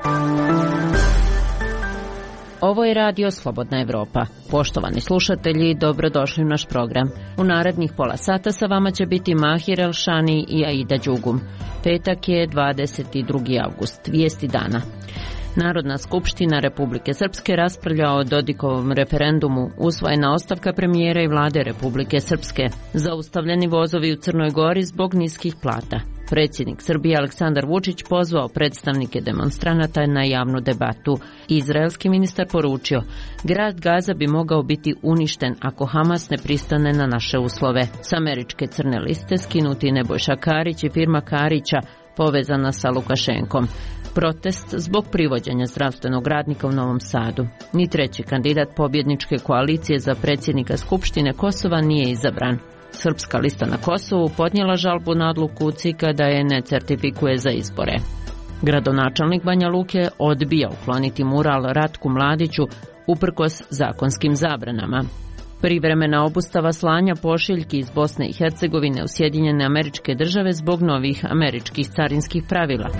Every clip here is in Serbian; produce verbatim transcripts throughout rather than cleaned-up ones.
Ovo je radio Slobodna Evropa. Poštovani slušatelji, dobrodošli u naš program. U narednih pola sata sa vama će biti Mahir Elšani i Aida Đugum. Petak je dvadeset drugi avgust. Vijesti dana. Narodna skupština Republike Srpske raspravlja o Dodikovom referendumu. Usvojena ostavka premijera i vlade Republike Srpske. Zaustavljeni vozovi u Crnoj Gori zbog niskih plata. Predsjednik Srbije Aleksandar Vučić pozvao predstavnike demonstranata na javnu debatu. Izraelski ministar poručio, grad Gaza bi mogao biti uništen ako Hamas ne pristane na naše uslove. S američke crne liste skinuti Nebojša Karić i firma Karića povezana sa Lukašenkom. Protest zbog privođenja zdravstvenog radnika u Novom Sadu. Ni treći kandidat pobjedničke koalicije za predsjednika Skupštine Kosova nije izabran. Srpska lista na Kosovu podnijela žalbu na odluku C I K-a da je ne certifikuje za izbore. Gradonačelnik Banja Luke odbija ukloniti mural Ratku Mladiću uprkos zakonskim zabranama. Privremena obustava slanja pošiljki iz Bosne i Hercegovine u Sjedinjene Američke Države zbog novih američkih carinskih pravila.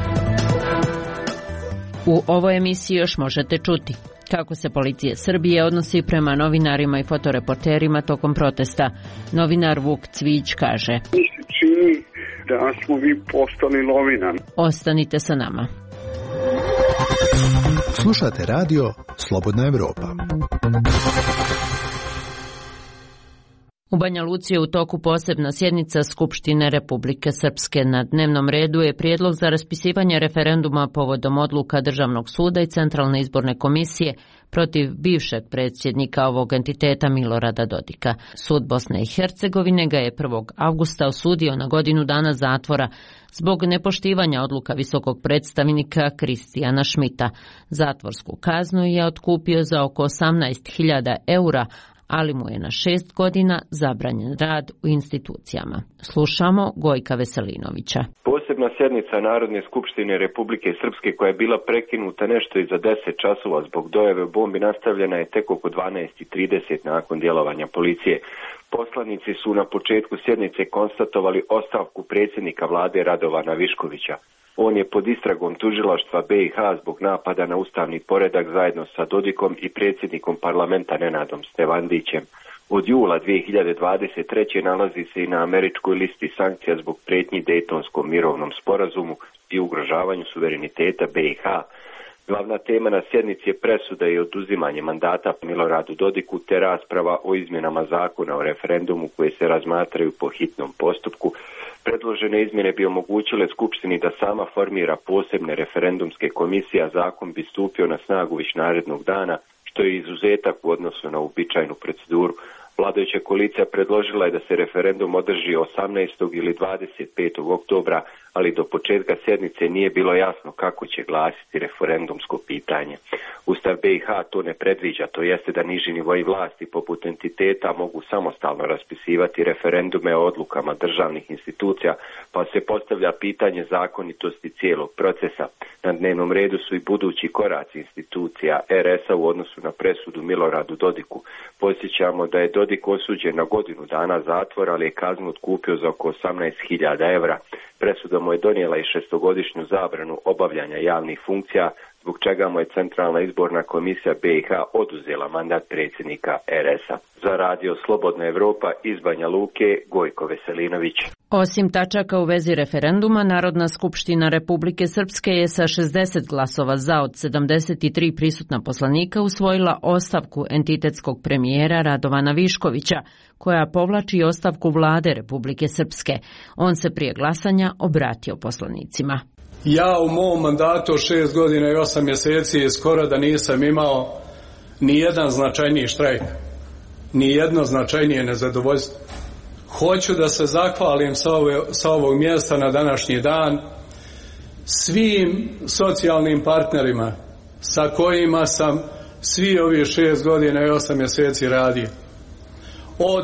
U ovoj emisiji još možete čuti kako se policija Srbije odnosi prema novinarima i fotoreporterima tokom protesta. Novinar Vuk Cvić kaže: Mi se čini da smo vi postali novinari. Ostanite sa nama. Slušate radio Slobodna Evropa. U Banja Luci je u toku posebna sjednica Skupštine Republike Srpske. Na dnevnom redu je prijedlog za raspisivanje referenduma povodom odluka Državnog suda i Centralne izborne komisije protiv bivšeg predsjednika ovog entiteta Milorada Dodika. Sud Bosne i Hercegovine ga je prvog avgusta osudio na godinu dana zatvora zbog nepoštivanja odluka visokog predstavnika Kristijana Šmita. Zatvorsku kaznu je otkupio za oko osamnaest hiljada eura, ali mu je na šest godina zabranjen rad u institucijama. Slušamo Gojka Veselinovića. Posebna sjednica Narodne skupštine Republike Srpske, koja je bila prekinuta nešto iza deset časova zbog dojave bombi, nastavljena je tek oko dvanaest i trideset nakon djelovanja policije. Poslanici su na početku sjednice konstatovali ostavku predsjednika vlade Radovana Viškovića. On je pod istragom tužilaštva B i H zbog napada na ustavni poredak zajedno sa Dodikom i predsjednikom parlamenta Nenadom Stevandićem. Od jula dvije hiljade dvadeset treće nalazi se i na američkoj listi sankcija zbog prijetnji Dejtonskom mirovnom sporazumu i ugrožavanju suvereniteta B i H. Glavna tema na sjednici je presuda i oduzimanje mandata Miloradu Dodiku te rasprava o izmjenama zakona o referendumu koje se razmatraju po hitnom postupku. Predložene izmjene bi omogućile Skupštini da sama formira posebne referendumske komisije, a zakon bi stupio na snagu već narednog dana, što je izuzetak u odnosu na uobičajenu proceduru. Vladajuća koalicija predložila je da se referendum održi osamnaestog ili dvadeset petog oktobra, ali do početka sjednice nije bilo jasno kako će glasiti referendumsko pitanje. Ustav B i H to ne predviđa, to jeste da niži nivoi vlasti poput entiteta mogu samostalno raspisivati referendume o odlukama državnih institucija, pa se postavlja pitanje zakonitosti cijelog procesa. Na dnevnom redu su i budući koraci institucija R S-a u odnosu na presudu Miloradu Dodiku. Podsjećamo da je Dodik osuđen na godinu dana zatvora, ali je kaznu otkupio za oko osamnaest hiljada evra. Presuda mu je donijela i šestogodišnju zabranu obavljanja javnih funkcija, zbog čega mu je Centralna izborna komisija B i H oduzela mandat predsjednika R S-a. Za radio Slobodna Evropa iz Banja Luke, Gojko Veselinović. Osim tačaka u vezi referenduma, Narodna skupština Republike Srpske je sa šezdeset glasova za od sedamdeset tri prisutna poslanika usvojila ostavku entitetskog premijera Radovana Viškovića, koja povlači ostavku vlade Republike Srpske. On se prije glasanja obratio poslanicima. Ja u mom mandatu šest godina i osam mjeseci skoro da nisam imao ni jedan značajniji štrajk, ni jedno značajnije nezadovoljstvo. Hoću da se zahvalim sa, ove, sa ovog mjesta na današnji dan svim socijalnim partnerima sa kojima sam svi ovih šest godina i osam mjeseci radio. Od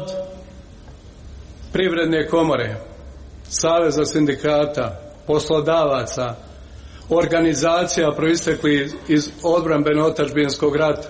Privredne komore, Saveza sindikata, poslodavaca, organizacija proistekli iz odbrambeno-otadžbinskog rata.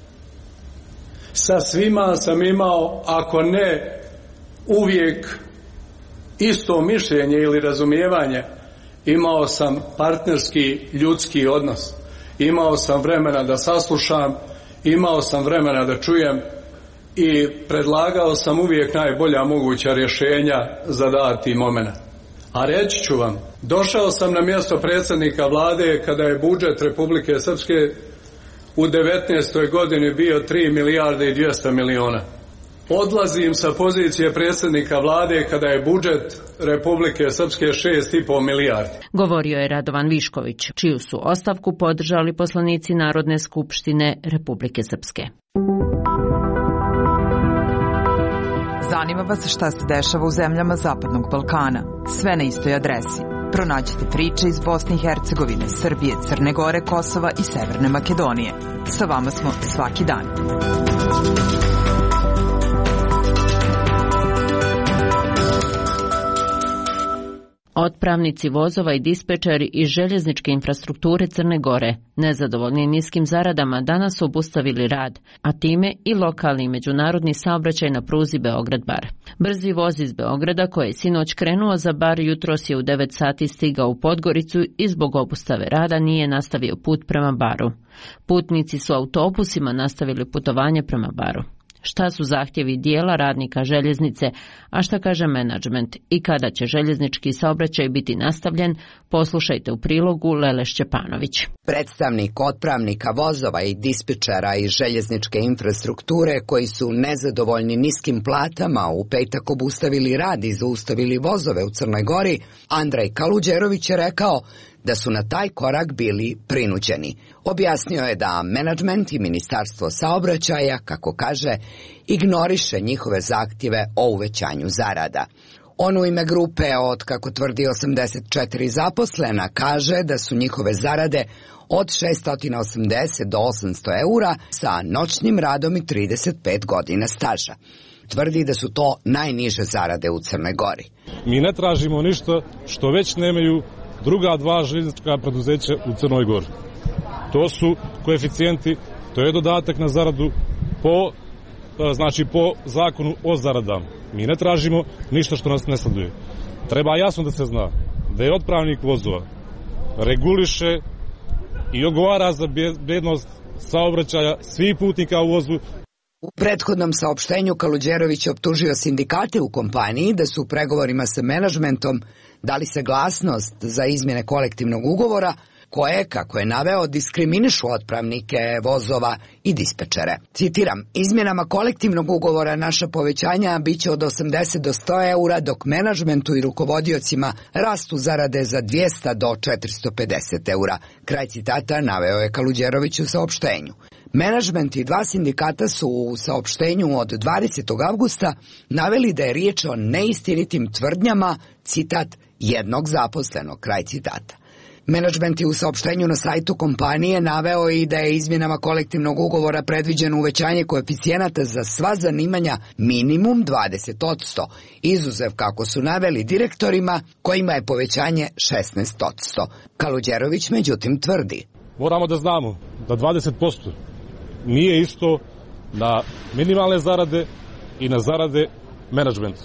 Sa svima sam imao, ako ne uvijek isto mišljenje ili razumijevanje, imao sam partnerski ljudski odnos. imao sam vremena da saslušam, imao sam vremena da čujem i predlagao sam uvijek najbolja moguća rješenja za dati moment. A reći ću vam, došao sam na mjesto predsjednika vlade kada je budžet Republike Srpske u devetnaestoj godini bio tri milijarde i dvjesto miliona. Odlazim sa pozicije predsjednika vlade kada je budžet Republike Srpske šest i pol milijardi. Govorio je Radovan Višković, čiju su ostavku podržali poslanici Narodne skupštine Republike Srpske. Zanima vas šta se dešava u zemljama Zapadnog Balkana. Sve na istoj adresi. Pronađite priče iz Bosne i Hercegovine, Srbije, Crne Gore, Kosova i Severne Makedonije. Sa vama smo svaki dan. Otpravnici vozova i dispečeri iz željezničke infrastrukture Crne Gore, nezadovoljni niskim zaradama, danas su obustavili rad, a time i lokalni i međunarodni saobraćaj na pruzi Beograd-Bar. Brzi voz iz Beograda, koji je sinoć krenuo za Bar, jutros je u devet sati stigao u Podgoricu i zbog obustave rada nije nastavio put prema Baru. Putnici su autobusima nastavili putovanje prema Baru. Šta su zahtjevi dijela radnika željeznice, a šta kaže menadžment i kada će željeznički saobraćaj biti nastavljen, poslušajte u prilogu Lele Šćepanović. Predstavnik otpravnika vozova i dispečera iz željezničke infrastrukture koji su nezadovoljni niskim platama u petak obustavili rad i zaustavili vozove u Crnoj Gori, Andrej Kaluđerović je rekao da su na taj korak bili prinuđeni. Objasnio je da menadžment i Ministarstvo saobraćaja, kako kaže, ignoriše njihove zahtjeve o uvećanju zarada. On u ime grupe od, kako tvrdi, osamdeset četiri zaposlena kaže da su njihove zarade od šessto osamdeset do osamsto eura sa noćnim radom i trideset pet godina staža. Tvrdi da su to najniže zarade u Crnoj Gori. Mi ne tražimo ništa što već nemaju druga dva željeznička preduzeća u Crnoj Gori. To su koeficijenti, to je dodatak na zaradu po, znači po zakonu o zaradama. Mi ne tražimo ništa što nas ne sleduje. Treba jasno da se zna da je otpravnik vozova reguliše i odgovara za bezbednost saobraćaja svih putnika u vozu. U prethodnom saopštenju Kaluđerović je optužio sindikate u kompaniji da su u pregovorima sa menadžmentom dali saglasnost za izmjene kolektivnog ugovora koje, kako je naveo, diskriminišu otpravnike vozova i dispečere. Citiram, izmjenama kolektivnog ugovora naša povećanja biće od osamdeset do sto eura, dok menadžmentu i rukovodiocima rastu zarade za dvjesto do četiristo pedeset eura. Kraj citata naveo je Kaluđerović u saopštenju. Menadžment i dva sindikata su u saopštenju od dvadesetog avgusta naveli da je riječ o neistinitim tvrdnjama, citat, jednog zaposlenog, kraj citata. Menadžment je u saopštenju na sajtu kompanije naveo i da je izmjenama kolektivnog ugovora predviđeno uvećanje koeficijenata za sva zanimanja minimum dvadeset posto, izuzev, kako su naveli, direktorima kojima je povećanje šesnaest posto. Kaluđerović međutim tvrdi. Moramo da znamo da dvadeset posto nije isto na minimalne zarade i na zarade menadžmenta.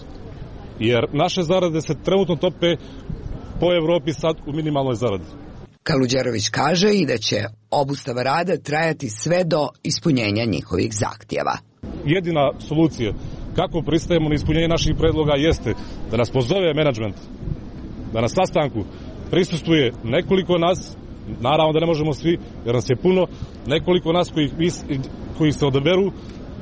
Jer naše zarade se trenutno tope po Evropi sad u minimalnoj zaradi. Kaluđerović kaže i da će obustava rada trajati sve do ispunjenja njihovih zahtjeva. Jedina solucija kako pristajemo na ispunjenje naših predloga jeste da nas pozove menadžment, da na sastanku prisustvuje nekoliko nas, naravno da ne možemo svi jer nas je puno, nekoliko nas koji, koji se odaberu,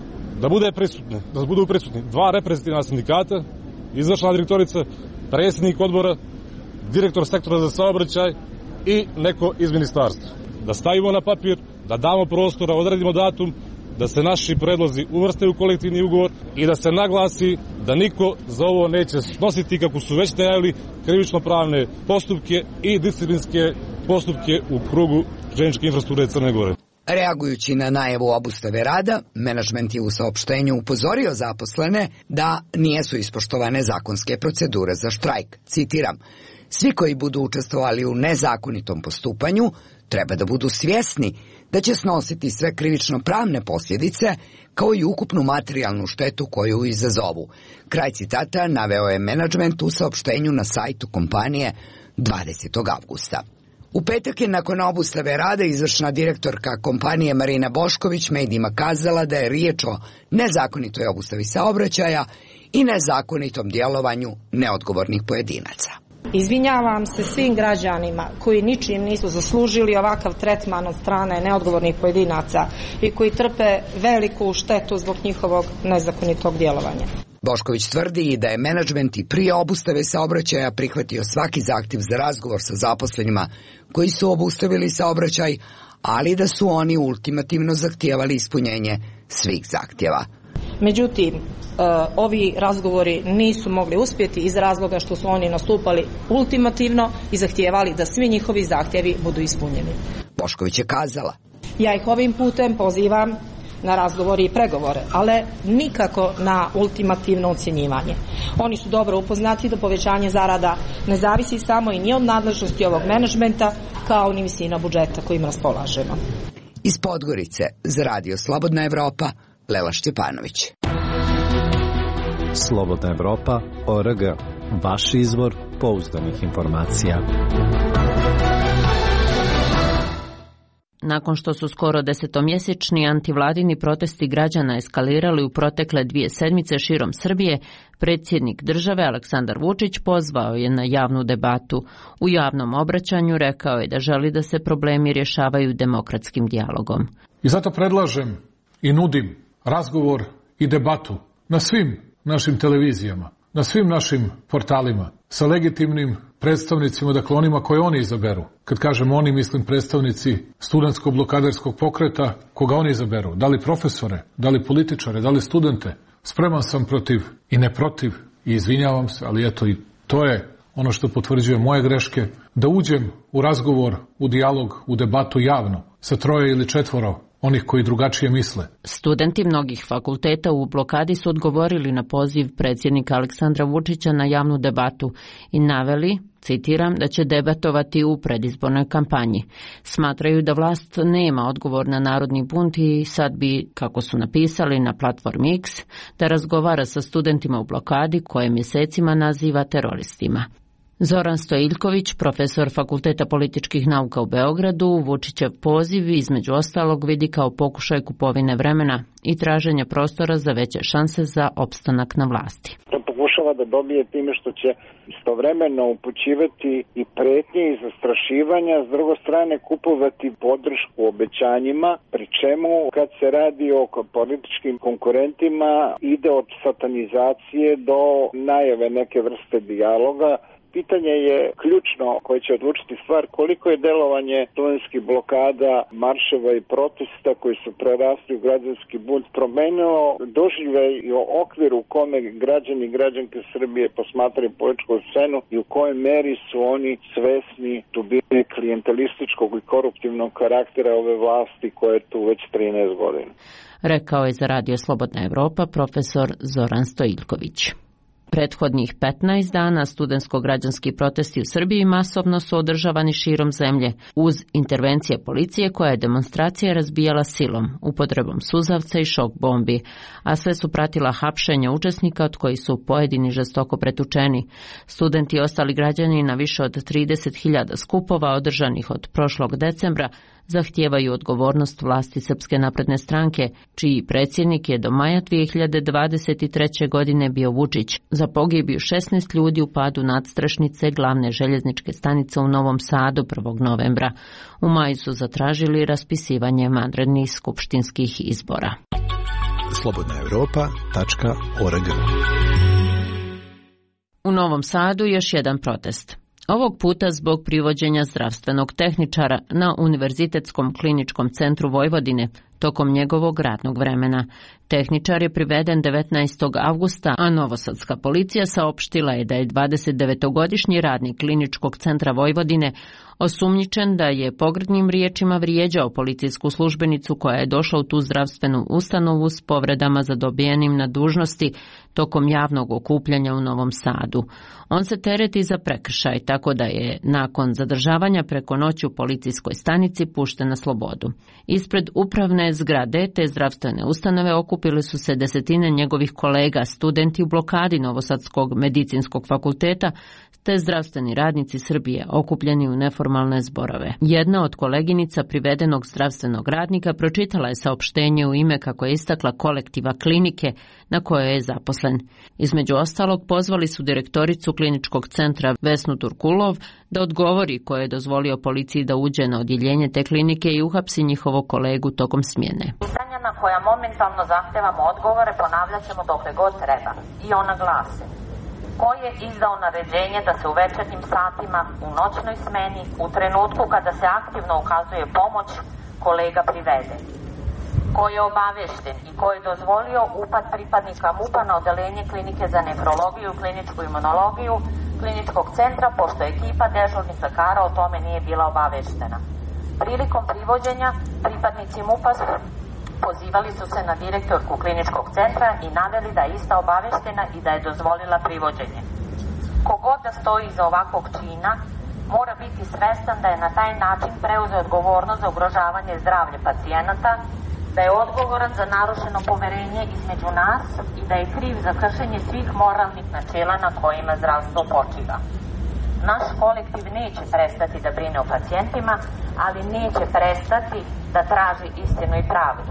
da bude prisutni, da budu prisutni dva reprezentativna sindikata, izvršna direktorica, predsjednik odbora, direktor sektora za saobraćaj i neko iz ministarstva. Da stavimo na papir, da damo prostora, odredimo datum, da se naši predlozi uvrste u kolektivni ugovor i da se naglasi da niko za ovo neće snositi, kako su već najavili, krivično-pravne postupke i disciplinske postupke u krugu željezničke infrastrukture Crne Gore. Reagujući na najavu obustave rada, menadžment je u saopštenju upozorio zaposlene da nijesu ispoštovane zakonske procedure za štrajk. Citiram, svi koji budu učestvovali u nezakonitom postupanju treba da budu svjesni da će snositi sve krivično-pravne posljedice kao i ukupnu materijalnu štetu koju izazovu. Kraj citata naveo je menadžment u saopštenju na sajtu kompanije dvadesetog avgusta. U petak je nakon obustave rada izvršna direktorka kompanije Marina Bošković medijima kazala da je riječ o nezakonitoj obustavi saobraćaja i nezakonitom djelovanju neodgovornih pojedinaca. Izvinjavam se svim građanima koji ničim nisu zaslužili ovakav tretman od strane neodgovornih pojedinaca i koji trpe veliku štetu zbog njihovog nezakonitog djelovanja. Bošković tvrdi i da je menadžment i prije obustave saobraćaja prihvatio svaki zahtjev za razgovor sa zaposlenima koji su obustavili saobraćaj, ali da su oni ultimativno zahtijevali ispunjenje svih zahtjeva. Međutim, ovi razgovori nisu mogli uspjeti iz razloga što su oni nastupali ultimativno i zahtijevali da svi njihovi zahtjevi budu ispunjeni. Bošković je kazala: Ja ih ovim putem pozivam na razgovore i pregovore, ali nikako na ultimativno ocjenjivanje. Oni su dobro upoznati da povećanje zarada ne zavisi samo i ni od nadležnosti ovog menadžmenta, kao ni visina budžeta kojim raspolažemo. Iz Podgorice za Radio Slobodna Evropa, Lela Šćepanović. Slobodna Evropa, O R G, vaš izvor pouzdanih informacija. Nakon što su skoro desetomjesečni antivladini protesti građana eskalirali u protekle dvije sedmice širom Srbije, predsjednik države Aleksandar Vučić pozvao je na javnu debatu. U javnom obraćanju rekao je da želi da se problemi rješavaju demokratskim dijalogom. I zato predlažem i nudim razgovor i debatu na svim našim televizijama, na svim našim portalima, sa legitimnim predstavnicima, dakle onima koje oni izaberu. Kad kažem oni, mislim predstavnici studentskog blokaderskog pokreta, koga oni izaberu. Da li profesore, da li političare, da li studente. Spreman sam protiv i ne protiv i izvinjavam se, ali eto i to je ono što potvrđuje moje greške, da uđem u razgovor, u dijalog, u debatu javno sa troje ili četvoro onih koji drugačije misle. Studenti mnogih fakulteta u blokadi su odgovorili na poziv predsjednika Aleksandra Vučića na javnu debatu i naveli, citiram, da će debatovati u predizbornoj kampanji. Smatraju da vlast nema odgovor na narodni bunt i sad bi, kako su napisali na platformi X, da razgovara sa studentima u blokadi koje mjesecima naziva teroristima. Zoran Stojiljković, profesor Fakulteta političkih nauka u Beogradu, Vučićev poziv između ostalog vidi kao pokušaj kupovine vremena i traženja prostora za veće šanse za opstanak na vlasti. To pokušava da dobije time što će istovremeno upućivati i pretnje i zastrašivanja, s druge strane kupovati podršku obećanjima, pri čemu kad se radi o političkim konkurentima ide od satanizacije do najave neke vrste dijaloga. Pitanje je ključno koje će odlučiti stvar koliko je delovanje studentskih blokada, marševa i protesta koji su prerasli u građanski bunt promenilo doživljaj i okvir u kome građani i građanke Srbije posmatraju političku scenu i u kojoj meri su oni svesni dubine klijentelističkog i koruptivnog karaktera ove vlasti koje je tu već trinaest godina. Rekao je za Radio Slobodna Evropa profesor Zoran Stojiljković. Prethodnih petnaest dana studentsko-građanski protesti u Srbiji masovno su održavani širom zemlje uz intervencije policije koja je demonstracije razbijala silom, upotrebom suzavca i šok bombi, a sve su pratila hapšenja učesnika od kojih su pojedini žestoko pretučeni. Studenti i ostali građani na više od trideset hiljada skupova održanih od prošlog decembra zahtijevaju odgovornost vlasti Srpske napredne stranke, čiji predsjednik je do maja dvije hiljade dvadeset treće. godine bio Vučić, za pogibiju šesnaest ljudi u padu nadstrešnice glavne željezničke stanice u Novom Sadu prvog novembra. U maju su zatražili raspisivanje vanrednih skupštinskih izbora. slobodna evropa tačka org. U Novom Sadu još jedan protest. Ovog puta zbog privođenja zdravstvenog tehničara na Univerzitetskom kliničkom centru Vojvodine tokom njegovog radnog vremena. Tehničar je priveden devetnaestog avgusta, a novosadska policija saopštila je da je dvadesetdevetogodišnji radnik kliničkog centra Vojvodine osumnjičen da je pogrdnim riječima vrijeđao policijsku službenicu koja je došla u tu zdravstvenu ustanovu s povredama zadobijenim na dužnosti tokom javnog okupljanja u Novom Sadu. On se tereti za prekršaj, tako da je nakon zadržavanja preko noći u policijskoj stanici pušten na slobodu. Ispred upravne zgrade te zdravstvene ustanove okupili su se desetine njegovih kolega, studenti u blokadi Novosadskog medicinskog fakulteta te zdravstveni radnici Srbije okupljeni u neformalne zborove. Jedna od koleginica privedenog zdravstvenog radnika pročitala je saopštenje u ime, kako je istakla, kolektiva klinike na kojoj je zaposlen. Između ostalog, pozvali su direktoricu kliničkog centra Vesnu Turkulov da odgovori ko je dozvolio policiji da uđe na odjeljenje te klinike i uhapsi njihovog kolegu tokom smjene. Pitanja na koja momentalno zahtevamo odgovore ponavljat ćemo dokle god treba. I ona glase: ko je izdao naređenje da se u večernjim satima, u noćnoj smeni, u trenutku kada se aktivno ukazuje pomoć, kolega privede? Ko je obavešten i ko je dozvolio upad pripadnika MUP-a na odeljenje klinike za nefrologiju i kliničku imunologiju kliničkog centra, pošto ekipa dežurnih lekara o tome nije bila obaveštena? Prilikom privođenja pripadnici MUP-a pozivali su se na direktorku kliničkog centra i naveli da je ista obaveštena i da je dozvolila privođenje. Kogod da stoji iza ovakvog čina mora biti svestan da je na taj način preuzeo odgovornost za ugrožavanje zdravlja pacijenata, da je odgovoran za narušeno poverenje između nas i da je kriv za kršenje svih moralnih načela na kojima zdravstvo počiva. Naš kolektiv neće prestati da brine o pacijentima, ali neće prestati da traži istinu i pravdu.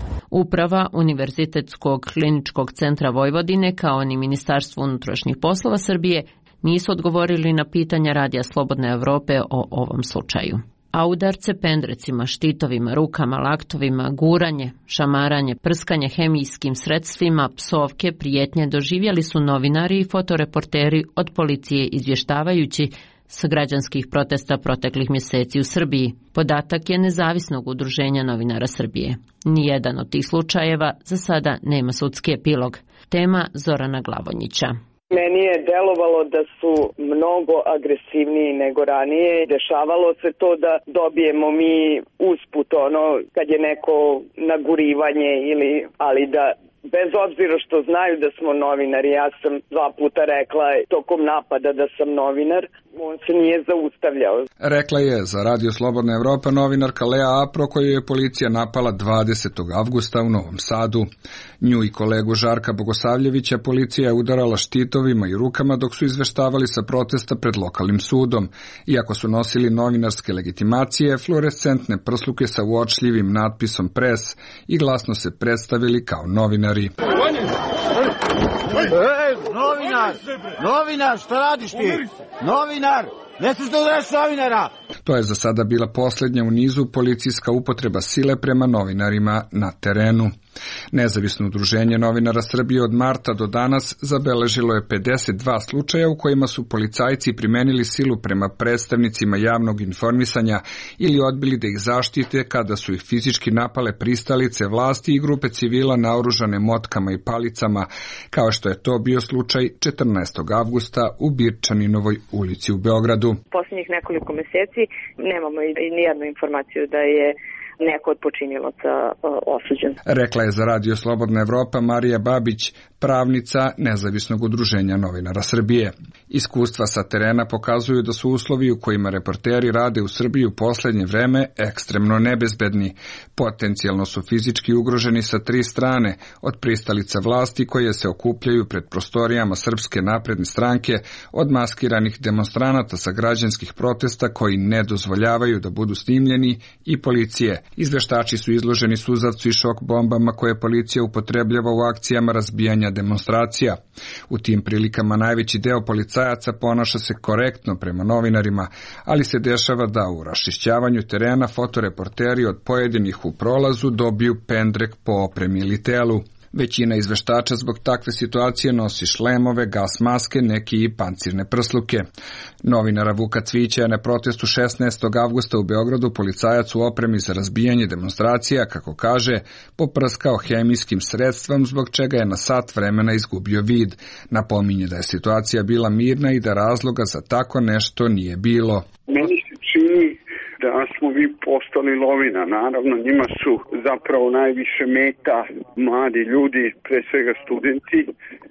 Uprava Univerzitetskog kliničkog centra Vojvodine kao ni Ministarstvo unutrašnjih poslova Srbije nisu odgovorili na pitanja Radija Slobodne Evrope o ovom slučaju. A udarce pendrecima, štitovima, rukama, laktovima, guranje, šamaranje, prskanje hemijskim sredstvima, psovke, prijetnje doživjeli su novinari i fotoreporteri od policije izvještavajući sa građanskih protesta proteklih mjeseci u Srbiji. Podatak je Nezavisnog udruženja novinara Srbije. Nijedan od tih slučajeva za sada nema sudski epilog. Tema Zorana Glavonjića. Meni je delovalo da su mnogo agresivniji nego ranije. Dešavalo se to da dobijemo mi usput ono kad je neko nagurivanje ili, ali da bez obzira što znaju da smo novinari, ja sam dva puta rekla tokom napada da sam novinar, on se nije zaustavljao. Rekla je za Radio Slobodna Evropa novinarka Lea Apro, koju je policija napala dvadesetog avgusta u Novom Sadu. Nju i kolegu Žarka Bogosavljevića policija je udarala štitovima i rukama dok su izveštavali sa protesta pred lokalnim sudom. Iako su nosili novinarske legitimacije, fluorescentne prsluke sa uočljivim natpisom pres i glasno se predstavili kao novinari. Ej, novinar! Novinar, šta radiš ti? Novinar! Ne smiješ da udaraš novinara! To je za sada bila posljednja u nizu policijska upotreba sile prema novinarima na terenu. Nezavisno udruženje novinara Srbije od marta do danas zabeležilo je pedeset dva slučaja u kojima su policajci primenili silu prema predstavnicima javnog informisanja ili odbili da ih zaštite kada su ih fizički napale pristalice vlasti i grupe civila naoružane motkama i palicama, kao što je to bio slučaj četrnaestog avgusta u Birčaninovoj ulici u Beogradu. Posljednjih nekoliko mjeseci nemamo i nijednu informaciju da je neko od počinilaca osuđen. Rekla je za Radio Slobodna Evropa Marija Babić, pravnica Nezavisnog udruženja novinara Srbije. Iskustva sa terena pokazuju da su uslovi u kojima reporteri rade u Srbiji u posljednje vreme ekstremno nebezbedni. Potencijalno su fizički ugroženi sa tri strane, od pristalica vlasti koje se okupljaju pred prostorijama Srpske napredne stranke, od maskiranih demonstranata sa građanskih protesta koji ne dozvoljavaju da budu snimljeni i policije. Izveštači su izloženi suzavcu i šok bombama koje policija upotrebljava u akcijama razbijanja demonstracija. U tim prilikama najveći deo policajaca ponaša se korektno prema novinarima, ali se dešava da u raščišćavanju terena fotoreporteri od pojedinih u prolazu dobiju pendrek po opremi ili telu. Većina izveštača zbog takve situacije nosi šlemove, gas maske, neki i pancirne prsluke. Novinara Vuka Cvića je na protestu šesnaestog avgusta u Beogradu policajac u opremi za razbijanje demonstracija, kako kaže, poprskao hemijskim sredstvom zbog čega je na sat vremena izgubio vid. Napominje da je situacija bila mirna i da razloga za tako nešto nije bilo. Meni se čini da smo vi postali lovina. Naravno, njima su zapravo najviše meta mladi ljudi, pre svega studenti,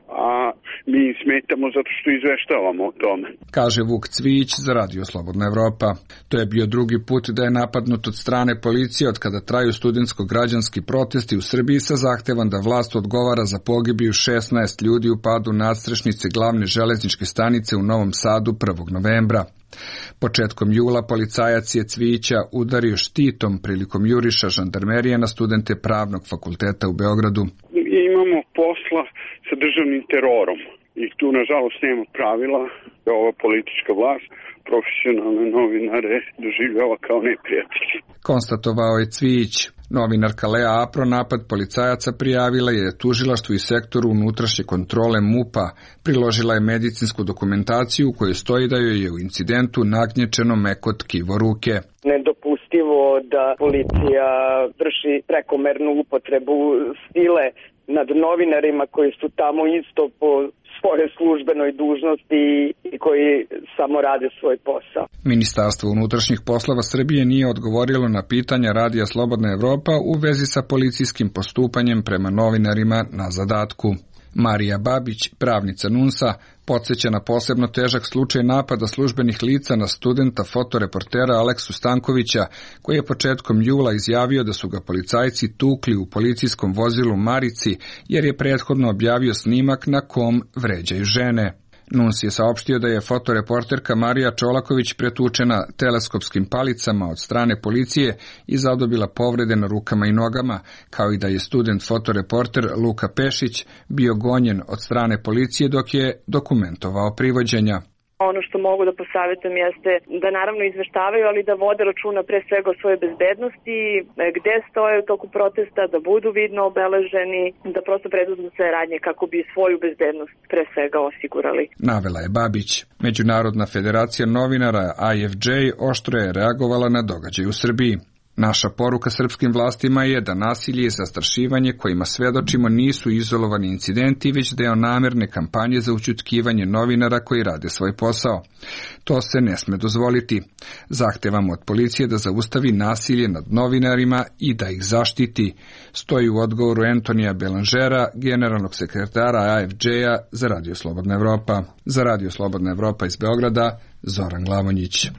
a mi smetamo zato što izveštavamo o tome. Kaže Vuk Cvijić za Radio Slobodna Evropa. To je bio drugi put da je napadnut od strane policije od kada traju studentsko-građanski protesti u Srbiji sa zahtevom da vlast odgovara za pogibiju šesnaest ljudi u padu nadstrešnice glavne železničke stanice u Novom Sadu prvog novembra. Početkom jula policajac je Cvijića udario štitom prilikom juriša žandarmerije na studente Pravnog fakulteta u Beogradu. Imamo posla sa državnim terorom i tu nažalost nema pravila da ova politička vlast profesionalne novinare doživljava kao neprijatelji. Konstatovao je Cvijić. Novinarka Lea Apro napad policajaca prijavila je tužilaštvu i sektoru unutrašnje kontrole MUP-a. Priložila je medicinsku dokumentaciju u kojoj stoji da joj je u incidentu nagnječeno meko tkivo ruke. Nedopustivo da policija vrši prekomernu upotrebu sile nad novinarima koji su tamo isto po svojoj službenoj dužnosti i koji samo rade svoj posao. Ministarstvo unutrašnjih poslova Srbije nije odgovorilo na pitanja Radija Slobodna Evropa u vezi sa policijskim postupanjem prema novinarima na zadatku. Marija Babić, pravnica NUNS-a, podsjeća na posebno težak slučaj napada službenih lica na studenta fotoreportera Aleksu Stankovića, koji je početkom jula izjavio da su ga policajci tukli u policijskom vozilu Marici, jer je prethodno objavio snimak na kom vređaju žene. NUNS je saopštio da je fotoreporterka Marija Čolaković pretučena teleskopskim palicama od strane policije i zadobila povrede na rukama i nogama, kao i da je student fotoreporter Luka Pešić bio gonjen od strane policije dok je dokumentovao privođenja. Ono što mogu da posavjetujem jeste da naravno izveštavaju, ali da vode računa pre svega o svojoj bezbednosti, gde stoje u toku protesta, da budu vidno obeleženi, da prosto preduzmu sve radnje kako bi svoju bezbednost pre svega osigurali. Navela je Babić. Međunarodna federacija novinara I F J oštro je reagovala na događaj u Srbiji. Naša poruka srpskim vlastima je da nasilje i zastrašivanje kojima svedočimo nisu izolovani incidenti, već deo namerne kampanje za ućutkivanje novinara koji rade svoj posao. To se ne sme dozvoliti. Zahtevamo od policije da zaustavi nasilje nad novinarima i da ih zaštiti, stoji u odgovoru Antonija Belangera, generalnog sekretara I F J-a za Radio Slobodna Evropa. Za Radio Slobodna Evropa iz Beograda, Zoran Glavonjić.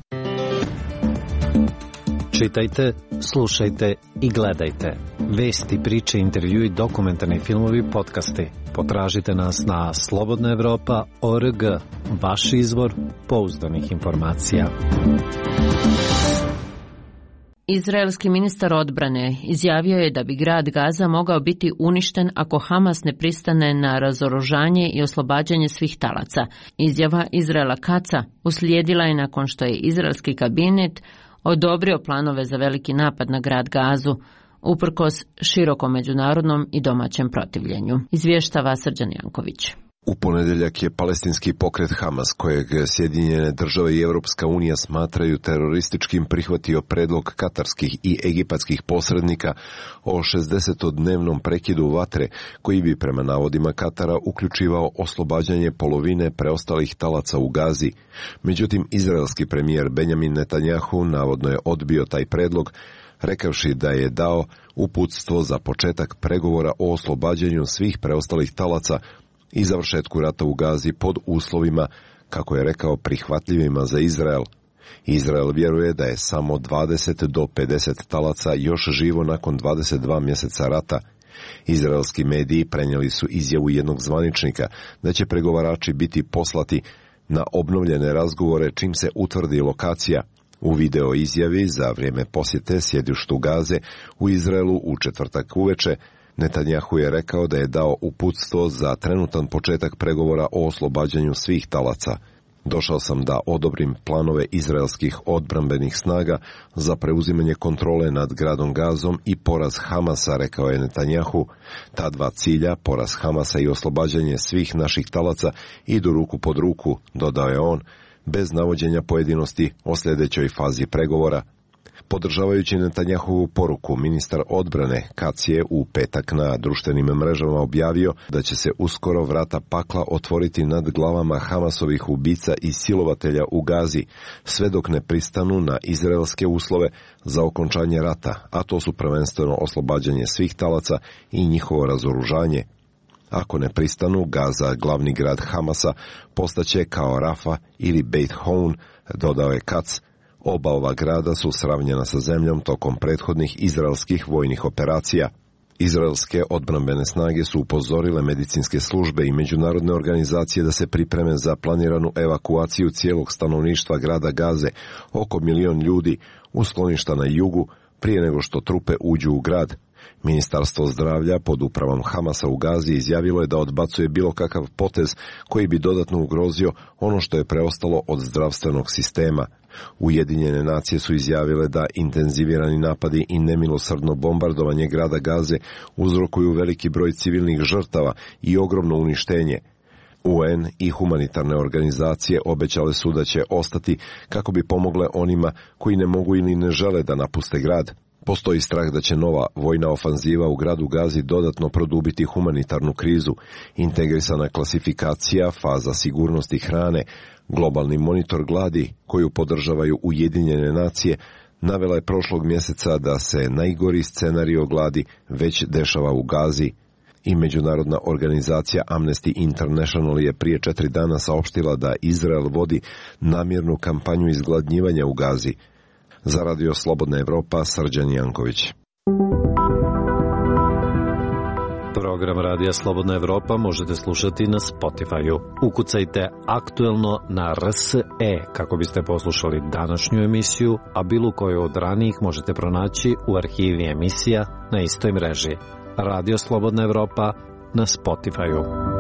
Čitajte, slušajte i gledajte. Vesti, priče, intervjui, dokumentarni filmovi, podcasti. Potražite nas na slobodna evropa tačka org, vaš izvor pouzdanih informacija. Izraelski ministar odbrane izjavio je da bi grad Gaza mogao biti uništen ako Hamas ne pristane na razoružanje i oslobađanje svih talaca. Izjava Izraela Kaca uslijedila je nakon što je izraelski kabinet odobrio planove za veliki napad na grad Gazu, uprkos širokom međunarodnom i domaćem protivljenju. Izvještava Srđan Janković. U ponedeljak je palestinski pokret Hamas, kojeg Sjedinjene države i Evropska unija smatraju terorističkim, prihvatio predlog katarskih i egipatskih posrednika o šezdesetodnevnom prekidu vatre, koji bi prema navodima Katara uključivao oslobađanje polovine preostalih talaca u Gazi. Međutim, izraelski premijer Benjamin Netanjahu navodno je odbio taj predlog, rekavši da je dao uputstvo za početak pregovora o oslobađanju svih preostalih talaca i završetku rata u Gazi pod uslovima, kako je rekao, prihvatljivima za Izrael. Izrael vjeruje da je samo dvadeset do pedeset talaca još živo nakon dvadeset dva mjeseca rata. Izraelski mediji prenijeli su izjavu jednog zvaničnika da će pregovarači biti poslati na obnovljene razgovore čim se utvrdi lokacija. U video izjavi za vrijeme posjete sjedištu Gaze u Izraelu u četvrtak uveče, Netanjahu je rekao da je dao uputstvo za trenutan početak pregovora o oslobađanju svih talaca. Došao sam da odobrim planove izraelskih odbrambenih snaga za preuzimanje kontrole nad gradom Gazom i poraz Hamasa, rekao je Netanjahu. Ta dva cilja, poraz Hamasa i oslobađanje svih naših talaca, idu ruku pod ruku, dodao je on, bez navođenja pojedinosti o sljedećoj fazi pregovora. Podržavajući Netanjahovu poruku, ministar odbrane Kac je u petak na društvenim mrežama objavio da će se uskoro vrata pakla otvoriti nad glavama Hamasovih ubica i silovatelja u Gazi, sve dok ne pristanu na izraelske uslove za okončanje rata, a to su prvenstveno oslobađanje svih talaca i njihovo razoružanje. Ako ne pristanu, Gaza, glavni grad Hamasa, postaće kao Rafa ili Beit Houn, dodao je Katz. Oba ova grada su sravnjena sa zemljom tokom prethodnih izraelskih vojnih operacija. Izraelske odbrambene snage su upozorile medicinske službe i međunarodne organizacije da se pripreme za planiranu evakuaciju cijelog stanovništva grada Gaze, oko milion ljudi, u skloništa na jugu, prije nego što trupe uđu u grad. Ministarstvo zdravlja pod upravom Hamasa u Gazi izjavilo je da odbacuje bilo kakav potez koji bi dodatno ugrozio ono što je preostalo od zdravstvenog sistema. Ujedinjene nacije su izjavile da intenzivirani napadi i nemilosrdno bombardovanje grada Gaze uzrokuju veliki broj civilnih žrtava i ogromno uništenje. U en i humanitarne organizacije obećale su da će ostati kako bi pomogle onima koji ne mogu ili ne žele da napuste grad. Postoji strah da će nova vojna ofanziva u gradu Gazi dodatno produbiti humanitarnu krizu. Integrisana klasifikacija, faza sigurnosti hrane, globalni monitor gladi koju podržavaju Ujedinjene nacije, navela je prošlog mjeseca da se najgori scenarij o gladi već dešava u Gazi. I međunarodna organizacija Amnesty International je prije četiri dana saopštila da Izrael vodi namjernu kampanju izgladnjivanja u Gazi. Za Radio Slobodna Evropa, Srđan Janković. Program Radija Slobodna Evropa možete slušati na Spotify-u. Ukucajte aktuelno na R S E kako biste poslušali današnju emisiju, a bilo koju od ranijih možete pronaći u arhivi emisija na istoj mreži. Radio Slobodna Evropa na Spotify-u.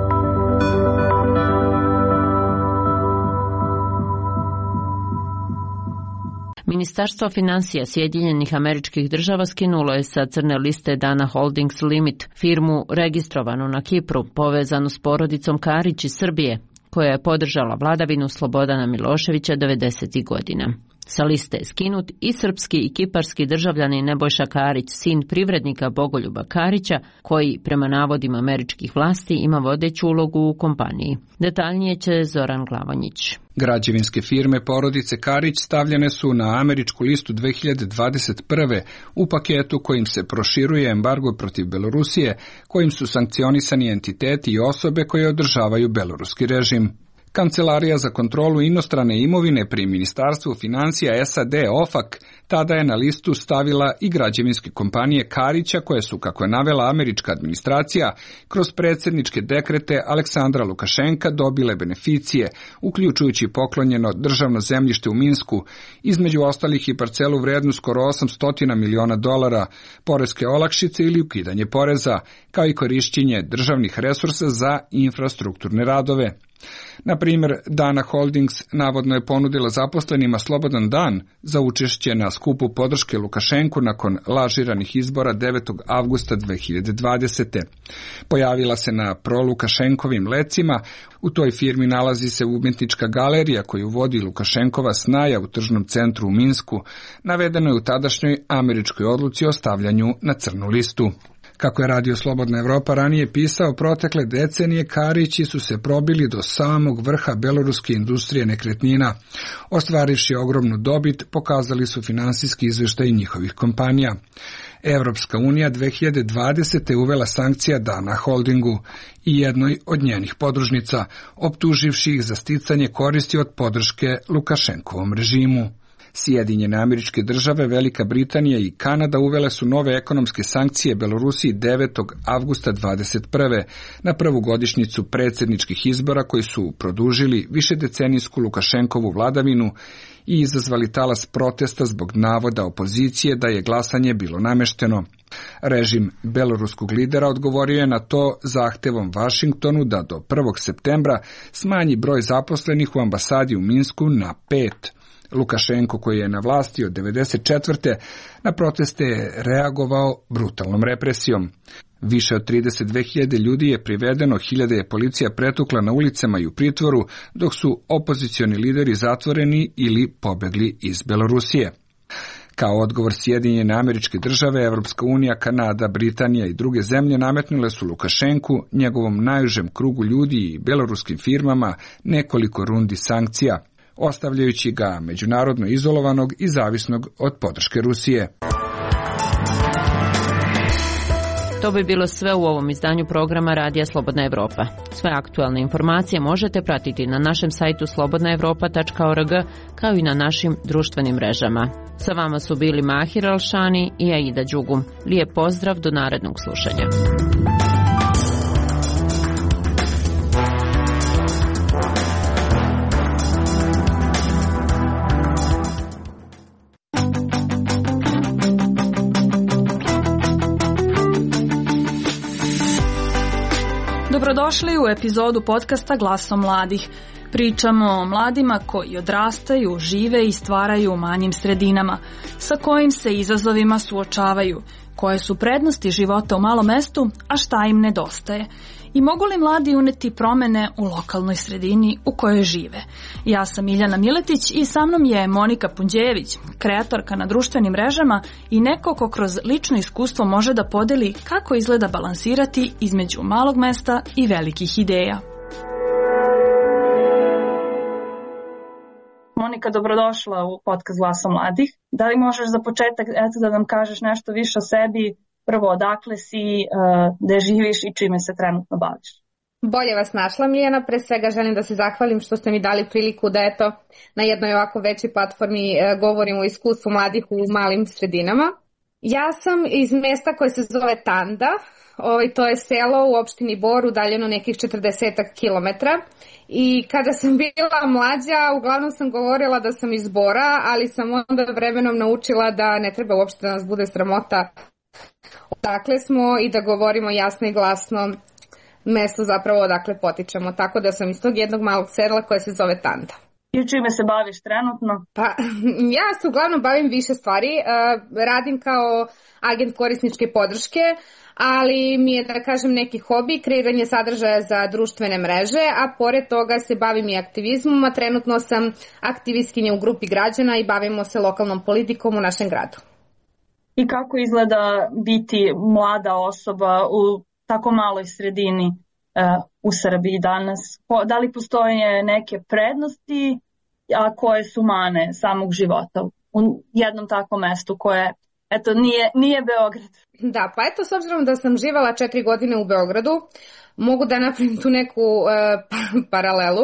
Ministarstvo finansija Sjedinjenih Američkih Država skinulo je sa crne liste Dana Holdings Limit, firmu registrovanu na Kipru, povezanu s porodicom Karić iz Srbije, koja je podržala vladavinu Slobodana Miloševića devedesetih godina. Sa liste je skinut i srpski i kiparski državljanin Nebojša Karić, sin privrednika Bogoljuba Karića, koji, prema navodima američkih vlasti, ima vodeću ulogu u kompaniji. Detaljnije će Zoran Glavonjić. Građevinske firme porodice Karić stavljene su na američku listu dve hiljade dvadeset prve u paketu kojim se proširuje embargo protiv Belorusije, kojim su sankcionisani entiteti i osobe koje održavaju beloruski režim. Kancelarija za kontrolu inostrane imovine pri Ministarstvu financija S A D O F A C tada je na listu stavila i građevinske kompanije Karića koje su, kako je navela američka administracija, kroz predsjedničke dekrete Aleksandra Lukašenka dobile beneficije, uključujući poklonjeno državno zemljište u Minsku, između ostalih i parcelu vrednu skoro osamsto miliona dolara, poreske olakšice ili ukidanje poreza, kao i korišćenje državnih resursa za infrastrukturne radove. Na primjer, Dana Holdings navodno je ponudila zaposlenima slobodan dan za učešće na skupu podrške Lukašenku nakon lažiranih izbora devetog avgusta dve hiljade dvadesete. Pojavila se na prolukašenkovim lecima, u toj firmi nalazi se umjetnička galerija koju vodi Lukašenkova snaja u tržnom centru u Minsku, navedeno je u tadašnjoj američkoj odluci o stavljanju na crnu listu. Kako je Radio Slobodna Evropa ranije pisao, protekle decenije Karići su se probili do samog vrha beloruske industrije nekretnina. Ostvarivši ogromnu dobit, pokazali su finansijski izvještaj njihovih kompanija. Evropska unija dve hiljade dvadesete uvela sankcija Dana Holdingu i jednoj od njenih podružnica, optuživši ih za sticanje koristi od podrške Lukašenkovom režimu. Sjedinjene Američke Države, Velika Britanija i Kanada uvele su nove ekonomske sankcije Belorusiji devetog avgusta dvadeset prve na prvu godišnjicu predsjedničkih izbora koji su produžili višedecenijsku Lukašenkovu vladavinu i izazvali talas protesta zbog navoda opozicije da je glasanje bilo namešteno. Režim beloruskog lidera odgovorio je na to zahtevom Vašingtonu da do prvog septembra smanji broj zaposlenih u ambasadi u Minsku na pet. Lukašenko, koji je na vlasti od devedeset četvrte na proteste je reagovao brutalnom represijom. Više od trideset dve hiljade ljudi je privedeno, hiljade je policija pretukla na ulicama i u pritvoru, dok su opozicioni lideri zatvoreni ili pobegli iz Belorusije. Kao odgovor Sjedinjene Američke Države, Evropska unija, Kanada, Britanija i druge zemlje nametnule su Lukašenku, njegovom najužem krugu ljudi i beloruskim firmama nekoliko rundi sankcija, ostavljajući ga međunarodno izolovanog i zavisnog od podrške Rusije. To bi bilo sve u ovom izdanju programa Radija Slobodna Evropa. Sve aktualne informacije možete pratiti na našem sajtu slobodna evropa tačka org kao i na našim društvenim mrežama. Sa vama su bili Mahir Alšani i Aida Đugum. Lijep pozdrav, do narednog slušanja. Dobrodošli u epizodu podcasta Glasom mladih. Pričamo o mladima koji odrastaju, žive i stvaraju u manjim sredinama, sa kojim se izazovima suočavaju, koje su prednosti života u malom mestu, a šta im nedostaje. I mogu li mladi uneti promene u lokalnoj sredini u kojoj žive? Ja sam Miljana Miletić i sa mnom je Monika Punđejević, kreatorka na društvenim mrežama i neko ko kroz lično iskustvo može da podeli kako izgleda balansirati između malog mesta i velikih ideja. Monika, dobrodošla u podcast Glasa mladih. Da li možeš za početak eto, da nam kažeš nešto više o sebi? Prvo, odakle si, gde živiš i čime se trenutno baviš? Bolje vas našla, Miljana. Pre svega želim da se zahvalim što ste mi dali priliku da eto, na jednoj ovako većoj platformi govorim o iskustvu mladih u malim sredinama. Ja sam iz mesta koje se zove Tanda. Ovaj, to je selo u opštini Bor, udaljeno nekih četrdeset kilometara. I kada sam bila mlađa, uglavnom sam govorila da sam iz Bora, ali sam onda vremenom naučila da ne treba uopšte da nas bude sramota odakle smo i da govorimo jasno i glasno mesto zapravo odakle potičemo. Tako da sam iz tog jednog malog sela koje se zove Tanda. I čime se baviš trenutno? Pa, ja se uglavnom bavim više stvari. Radim kao agent korisničke podrške, ali mi je, da kažem, neki hobi, kreiranje sadržaja za društvene mreže, a pored toga se bavim i aktivizmom, a trenutno sam aktivistkinja u grupi građana i bavimo se lokalnom politikom u našem gradu. I kako izgleda biti mlada osoba u tako maloj sredini uh, u Srbiji danas? Da li postoje neke prednosti, a koje su mane samog života u jednom takvom mestu koje, eto, nije, nije Beograd? Da, pa eto, s obzirom da sam živala četiri godine u Beogradu, mogu da napravim tu neku uh, paralelu.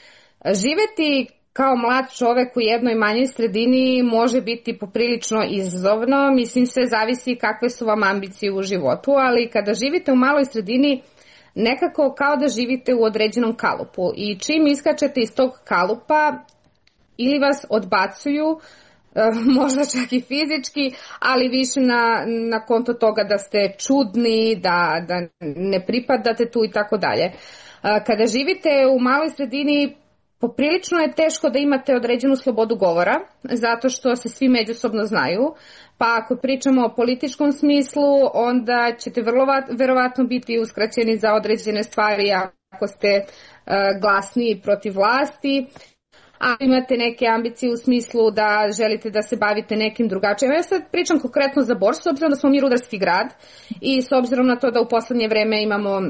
Živeti kao mlad čovek u jednoj manjoj sredini može biti poprilično izazovno, mislim sve zavisi kakve su vam ambicije u životu, ali kada živite u maloj sredini nekako kao da živite u određenom kalupu i čim iskačete iz tog kalupa ili vas odbacuju, možda čak i fizički, ali više na, na konto toga da ste čudni, da, da ne pripadate tu i tako dalje. Kada živite u maloj sredini poprilično je teško da imate određenu slobodu govora, zato što se svi međusobno znaju, pa ako pričamo o političkom smislu, onda ćete vrlo verovatno biti uskraćeni za određene stvari ako ste uh, glasni protiv vlasti, a imate neke ambicije u smislu da želite da se bavite nekim drugačijim. Ja sad pričam konkretno za Bor, s obzirom da smo mi rudarski grad i s obzirom na to da u poslednje vreme imamo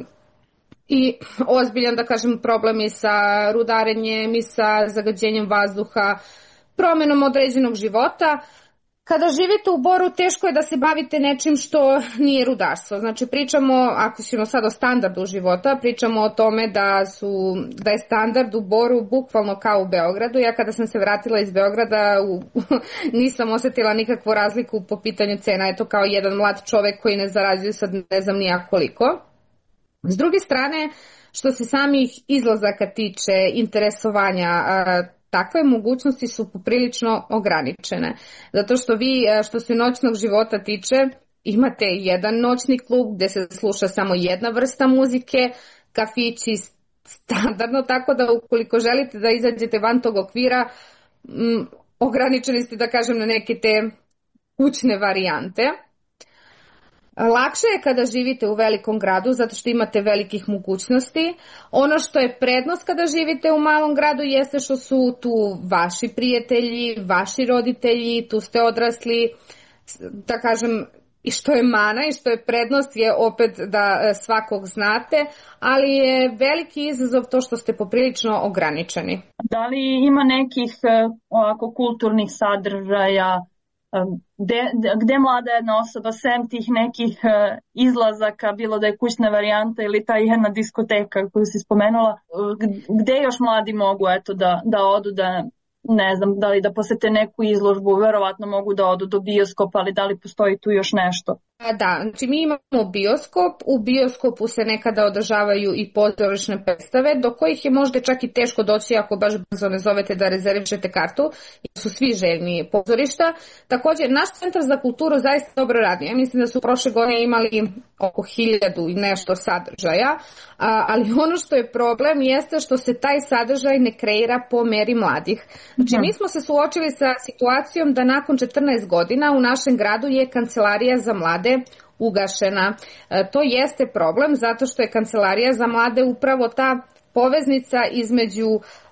i ozbiljan, da kažem, problem i sa rudarenjem i sa zagađenjem vazduha, promenom određenog života. Kada živite u Boru, teško je da se bavite nečim što nije rudarstvo. Znači, pričamo, ako ćemo sad o standardu života, pričamo o tome da, su, da je standard u Boru bukvalno kao u Beogradu. Ja kada sam se vratila iz Beograda, u, nisam osetila nikakvu razliku po pitanju cena. Eto, kao jedan mlad čovek koji ne zarađuje sad ne znam nija koliko. S druge strane, što se samih izlazaka tiče, interesovanja, takve mogućnosti su poprilično ograničene. Zato što vi, što se noćnog života tiče, imate jedan noćni klub gde se sluša samo jedna vrsta muzike, kafići standardno, tako da ukoliko želite da izađete van tog okvira, m, ograničeni ste, da kažem, na neke te kućne varijante. Lakše je kada živite u velikom gradu zato što imate velikih mogućnosti. Ono što je prednost kada živite u malom gradu jeste što su tu vaši prijatelji, vaši roditelji, tu ste odrasli, da kažem, i što je mana i što je prednost je opet da svakog znate, ali je veliki izazov to što ste poprilično ograničeni. Da li ima nekih ovako kulturnih sadržaja Gde, gde mlada jedna osoba sem tih nekih izlazaka, bilo da je kućna varijanta ili ta jedna diskoteka koju si spomenula, gde još mladi mogu eto, da, da odu, da ne znam, da li da posete neku izložbu, verovatno mogu da odu do bioskopa, ali da li postoji tu još nešto? Da, znači mi imamo bioskop, u bioskopu se nekada održavaju i pozorišne predstave, do kojih je možda čak i teško doći ako baš brzo ne zovete da rezervišete kartu, jer su svi željni pozorišta. Također, naš centar za kulturu zaista dobro radi. Ja mislim da su prošle godine imali oko hiljadu i nešto sadržaja, ali ono što je problem jeste što se taj sadržaj ne kreira po meri mladih. Znači, mi smo se suočili sa situacijom da nakon četrnaest godina u našem gradu je kancelarija za mlade ugašena. To jeste problem zato što je kancelarija za mlade upravo ta poveznica između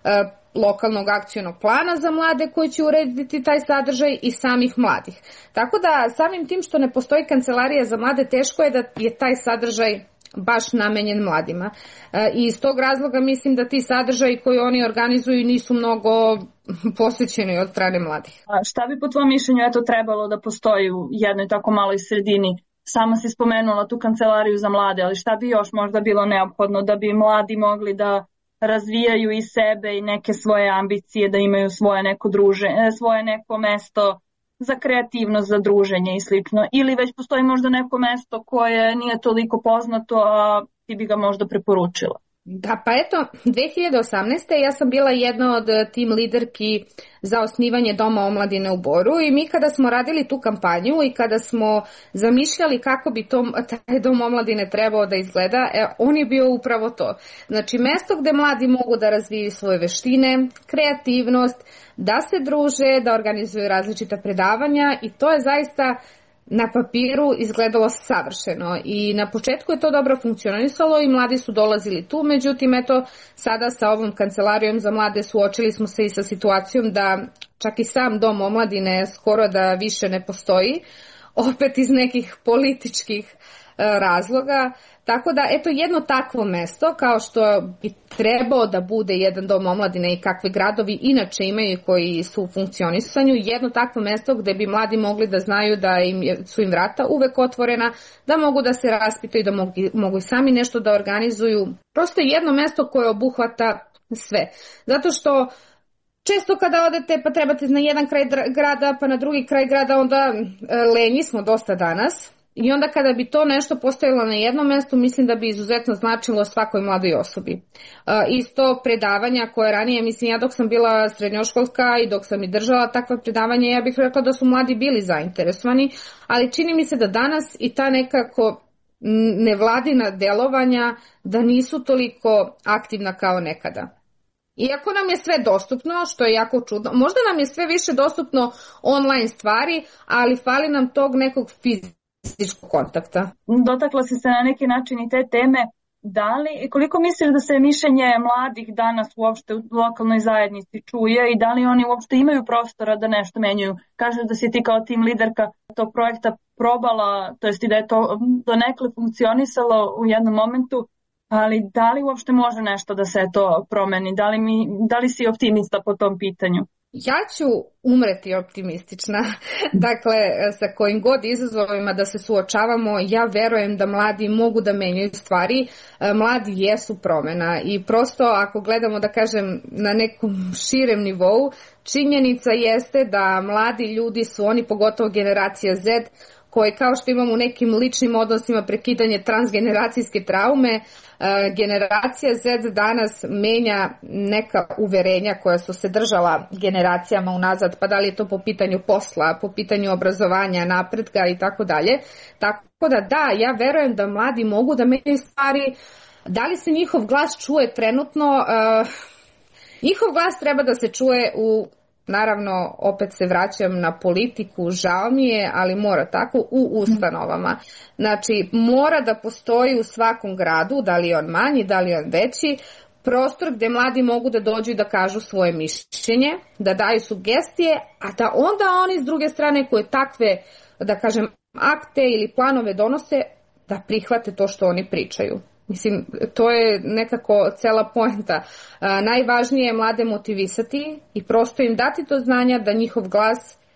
lokalnog akcionog plana za mlade koji će urediti taj sadržaj i samih mladih. Tako da samim tim što ne postoji kancelarija za mlade, teško je da je taj sadržaj baš namenjen mladima. I iz tog razloga mislim da ti sadržaji koji oni organizuju nisu mnogo posvećeni od strane mladih. A šta bi po tvojom mišljenju eto trebalo da postoji u jednoj tako maloj sredini? Sama si spomenula tu kancelariju za mlade, ali šta bi još možda bilo neophodno da bi mladi mogli da razvijaju i sebe i neke svoje ambicije, da imaju svoje neko druženje, svoje neko mesto za kreativnost, za druženje i slično. Ili već postoji možda neko mesto koje nije toliko poznato, a ti bi ga možda preporučila. Da, pa eto, dve hiljade osamnaeste. ja sam bila jedna od tim liderki za osnivanje Doma omladine u Boru i mi kada smo radili tu kampanju i kada smo zamišljali kako bi to, taj Dom omladine trebao da izgleda, e, on je bio upravo to. Znači, mesto gde mladi mogu da razviju svoje veštine, kreativnost, da se druže, da organizuju različita predavanja i to je zaista na papiru izgledalo savršeno i na početku je to dobro funkcionisalo i mladi su dolazili tu, međutim eto sada sa ovom kancelarijom za mlade suočili smo se i sa situacijom da čak i sam Dom omladine skoro da više ne postoji, opet iz nekih političkih razloga. Tako da, eto, jedno takvo mesto, kao što bi trebao da bude jedan dom omladine i kakve gradovi inače imaju koji su u funkcionisanju, jedno takvo mesto gde bi mladi mogli da znaju da im je, su im vrata uvek otvorena, da mogu da se raspitaju, da mogu, mogu i sami nešto da organizuju. Prosto jedno mesto koje obuhvata sve. Zato što često kada odete pa trebate na jedan kraj grada pa na drugi kraj grada, onda lenji smo dosta danas. I onda kada bi to nešto postojilo na jednom mestu, mislim da bi izuzetno značilo svakoj mladoj osobi. E, isto predavanja koje ranije, mislim ja dok sam bila srednjoškolska i dok sam i držala takva predavanja, ja bih rekla da su mladi bili zainteresovani, ali čini mi se da danas i ta nekako nevladina delovanja da nisu toliko aktivna kao nekada. Iako nam je sve dostupno, što je jako čudno, možda nam je sve više dostupno online stvari, ali fali nam tog nekog fizičkog kontakta. Dotakla si se na neki način i te teme. Da li, koliko misliš da se mišljenje mladih danas uopšte u lokalnoj zajednici čuje i da li oni uopšte imaju prostora da nešto menjaju? Kažeš da si ti kao tim liderka tog projekta probala, to jest i da je to donekle funkcionisalo u jednom momentu, ali da li uopšte može nešto da se to promeni? Da li, mi, da li si optimista po tom pitanju? Ja ću umreti optimistična, dakle sa kojim god izazovima da se suočavamo, ja verujem da mladi mogu da menjaju stvari, mladi jesu promena i prosto ako gledamo da kažem na nekom širem nivou, činjenica jeste da mladi ljudi su oni, pogotovo generacija Z, koji kao što imamo u nekim ličnim odnosima prekidanje transgeneracijske traume, generacija Z danas menja neka uverenja koja su se držala generacijama unazad, pa da li je to po pitanju posla, po pitanju obrazovanja, napretka i tako dalje. Tako da da, ja verujem da mladi mogu da menjaju stvari. Da li se njihov glas čuje trenutno? Uh, njihov glas treba da se čuje u, naravno, opet se vraćam na politiku, žao mi je, ali mora tako, u ustanovama. Znači, mora da postoji u svakom gradu, da li je on manji, da li je on veći, prostor gde mladi mogu da dođu i da kažu svoje mišljenje, da daju sugestije, a da onda oni s druge strane koje takve, da kažem, akte ili planove donose, da prihvate to što oni pričaju. Mislim, to je nekako cela poenta. Najvažnije je mlade motivisati i prosto im dati to znanja da njihov glas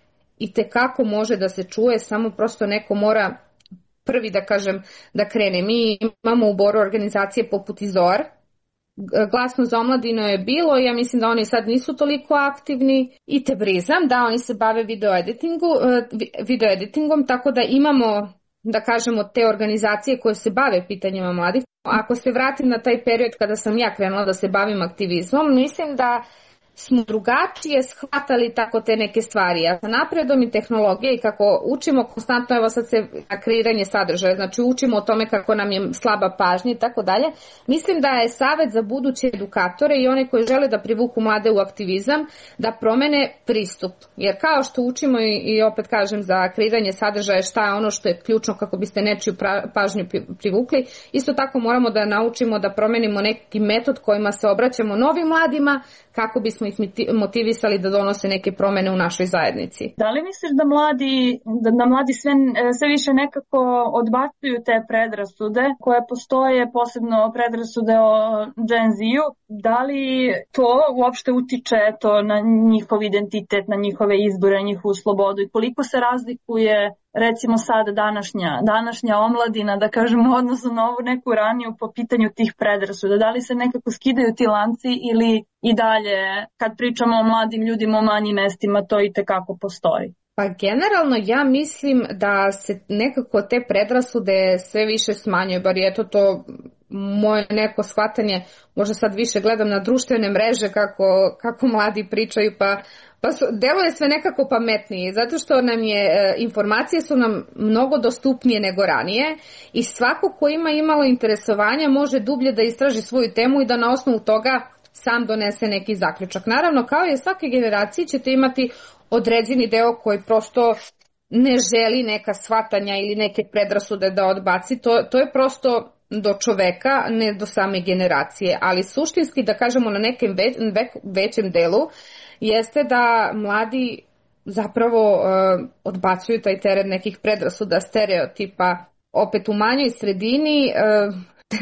i tekako može da se čuje, samo prosto neko mora prvi da kažem da krene. Mi imamo u Boru organizacije poput Izor, Glasno za omladinu je bilo, ja mislim da oni sad nisu toliko aktivni, i Tebrizam, da oni se bave video, editingu, video editingom, tako da imamo, da kažemo, te organizacije koje se bave pitanjima mladih. Ako se vratim na taj period kada sam ja krenula da se bavim aktivizmom, mislim da smo drugačije shvatali tako te neke stvari. A sa napredom i tehnologije i kako učimo konstantno, evo sad se na kreiranje sadržaja, znači učimo o tome kako nam je slaba pažnja i tako dalje, mislim da je savjet za buduće edukatore i one koji žele da privuku mlade u aktivizam da promene pristup. Jer kao što učimo i, i opet kažem za kreiranje sadržaja šta je ono što je ključno kako biste nečiju pra, pažnju privukli, isto tako moramo da naučimo da promenimo neki metod kojima se obraćamo novim mladima kako bismo ih motivisali da donose neke promene u našoj zajednici. Da li misliš da mladi, da, da mladi sve, sve više nekako odbacuju te predrasude koje postoje, posebno predrasude o Gen Z-u? Da li to uopšte utiče to na njihov identitet, na njihove izbore, na njihovu slobodu i koliko se razlikuje recimo sada današnja, današnja omladina, da kažemo, odnosno na ovu neku raniju po pitanju tih predrasuda? Da li se nekako skidaju ti lanci ili i dalje, kad pričamo o mladim ljudima u manjim mestima, to i tekako postoji? Pa generalno ja mislim da se nekako te predrasude sve više smanjuju, bar je to to moje neko shvatanje, možda sad više gledam na društvene mreže kako, kako mladi pričaju, pa, pa su, deluje sve nekako pametnije, zato što nam je, e, informacije su nam mnogo dostupnije nego ranije i svako ko ima imalo interesovanja može dublje da istraži svoju temu i da na osnovu toga sam donese neki zaključak. Naravno, kao i svake generacije ćete imati određeni deo koji prosto ne želi neka shvatanja ili neke predrasude da odbaci, to, to je prosto do čoveka, ne do same generacije, ali suštinski da kažemo na nekem već, većem delu jeste da mladi zapravo uh, odbacuju taj teret nekih predrasuda, stereotipa, opet u manjoj sredini uh,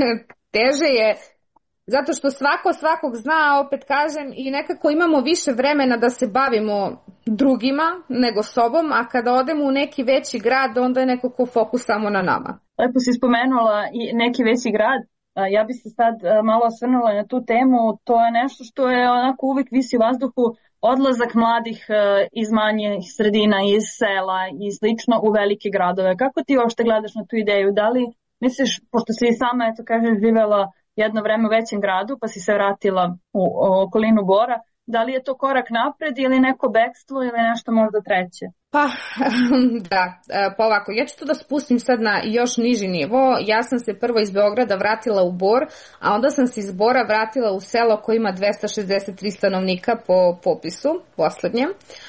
teže je, zato što svako svakog zna, a opet kažem, i nekako imamo više vremena da se bavimo drugima nego sobom, a kada odemo u neki veći grad, onda je nekako fokus samo na nama. Lepo si spomenula i neki veći grad. Ja bi se sad malo osvrnula na tu temu. To je nešto što je onako uvijek visi u vazduhu, odlazak mladih iz manjih sredina, iz sela i slično u velike gradove. Kako ti uopšte gledaš na tu ideju? Da li misliš, pošto si i sama, eto kažeš, živela jedno vreme u većem gradu, pa si se vratila u, u okolinu Bora, da li je to korak napred ili neko bekstvo ili nešto možda treće? Pa, da, pa ovako, ja ću to da spustim sad na još niži nivo. Ja sam se prvo iz Beograda vratila u Bor, a onda sam se iz Bora vratila u selo koje ima dvesta šezdeset tri stanovnika po popisu poslednjem.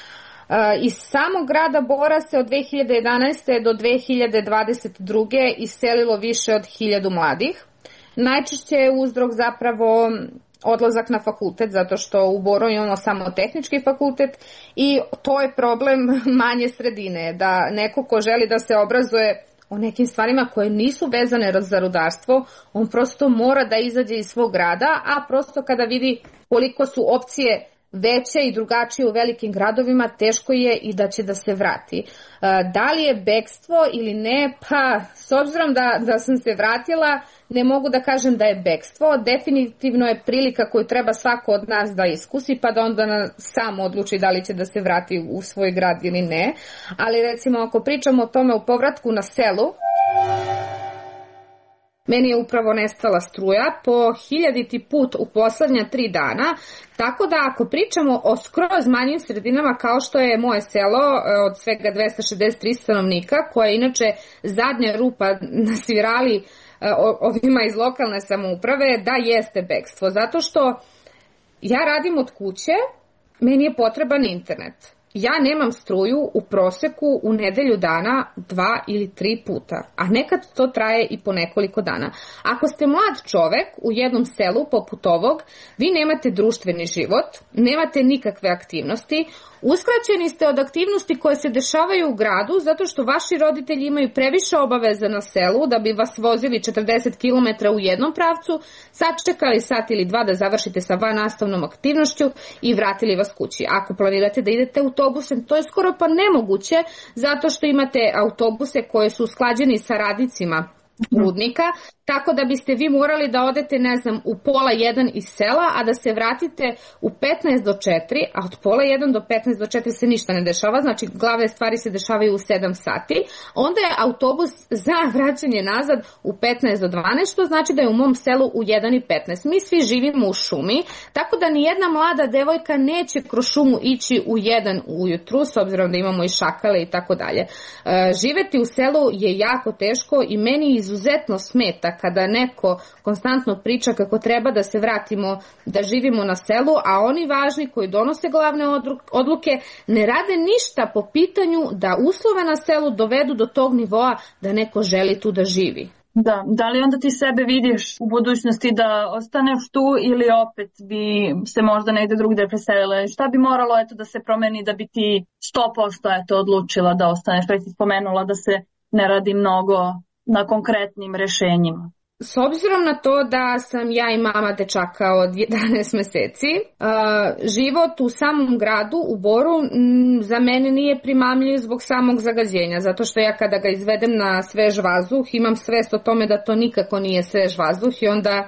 Iz samog grada Bora se od dve hiljade jedanaeste do dve hiljade dvadeset druge iselilo više od hiljadu mladih. Najčešće je uzrok zapravo odlazak na fakultet, zato što u Boru imamo samo tehnički fakultet i to je problem manje sredine, da neko ko želi da se obrazuje o nekim stvarima koje nisu vezane za rudarstvo, on prosto mora da izađe iz svog grada, a prosto kada vidi koliko su opcije veće i drugačije u velikim gradovima, teško je i da će da se vrati. Da li je bekstvo ili ne? Pa, s obzirom da, da sam se vratila, ne mogu da kažem da je bekstvo. Definitivno je prilika koju treba svako od nas da iskusi, pa da onda sam odluči da li će da se vrati u svoj grad ili ne. Ali recimo, ako pričamo o tome u povratku na selu, meni je upravo nestala struja po hiljaditi put u poslednja tri dana, tako da ako pričamo o skroz manjim sredinama kao što je moje selo od svega dvesta šezdeset tri stanovnika, koja je inače zadnja rupa na svirali ovima iz lokalne samouprave, da jeste bekstvo, zato što ja radim od kuće, meni je potreban internet. Ja nemam struju u proseku u nedelju dana dva ili tri puta, a nekad to traje i po nekoliko dana. Ako ste mlad čovek u jednom selu poput ovog, vi nemate društveni život, nemate nikakve aktivnosti, Uskraćeni ste od aktivnosti koje se dešavaju u gradu zato što vaši roditelji imaju previše obaveza na selu da bi vas vozili četrdeset kilometara u jednom pravcu, sačekali sat ili dva da završite sa vannastavnom aktivnošću i vratili vas kući. Ako planirate da idete autobusem, to je skoro pa nemoguće zato što imate autobuse koje su usklađeni sa radnicima rudnika, tako da biste vi morali da odete, ne znam, u pola jedan iz sela, a da se vratite u petnaest do četiri, a od pola jedan do petnaest do četiri se ništa ne dešava, znači glavne stvari se dešavaju u sedam sati, onda je autobus za vraćanje nazad u petnaest do dvanaest, što znači da je u mom selu u jedan i petnaest. Mi svi živimo u šumi, tako da ni jedna mlada devojka neće kroz šumu ići u jedan ujutru, s obzirom da imamo i šakale i tako dalje. Živeti u selu je jako teško i meni izuzetno smeta kada neko konstantno priča kako treba da se vratimo, da živimo na selu, a oni važni koji donose glavne odluke ne rade ništa po pitanju da uslove na selu dovedu do tog nivoa da neko želi tu da živi. Da, da li onda ti sebe vidiš u budućnosti da ostaneš tu ili opet bi se možda negde drugde preselila? Šta bi moralo eto da se promeni da bi ti sto posto eto odlučila da ostaneš? Pa si spomenula da se ne radi mnogo na konkretnim rešenjima. S obzirom na to da sam ja i mama dečaka od jedanaest meseci, život u samom gradu, u Boru, za mene nije primamljiv zbog samog zagađenja, zato što ja kada ga izvedem na svež vazduh imam svest o tome da to nikako nije svež vazduh i onda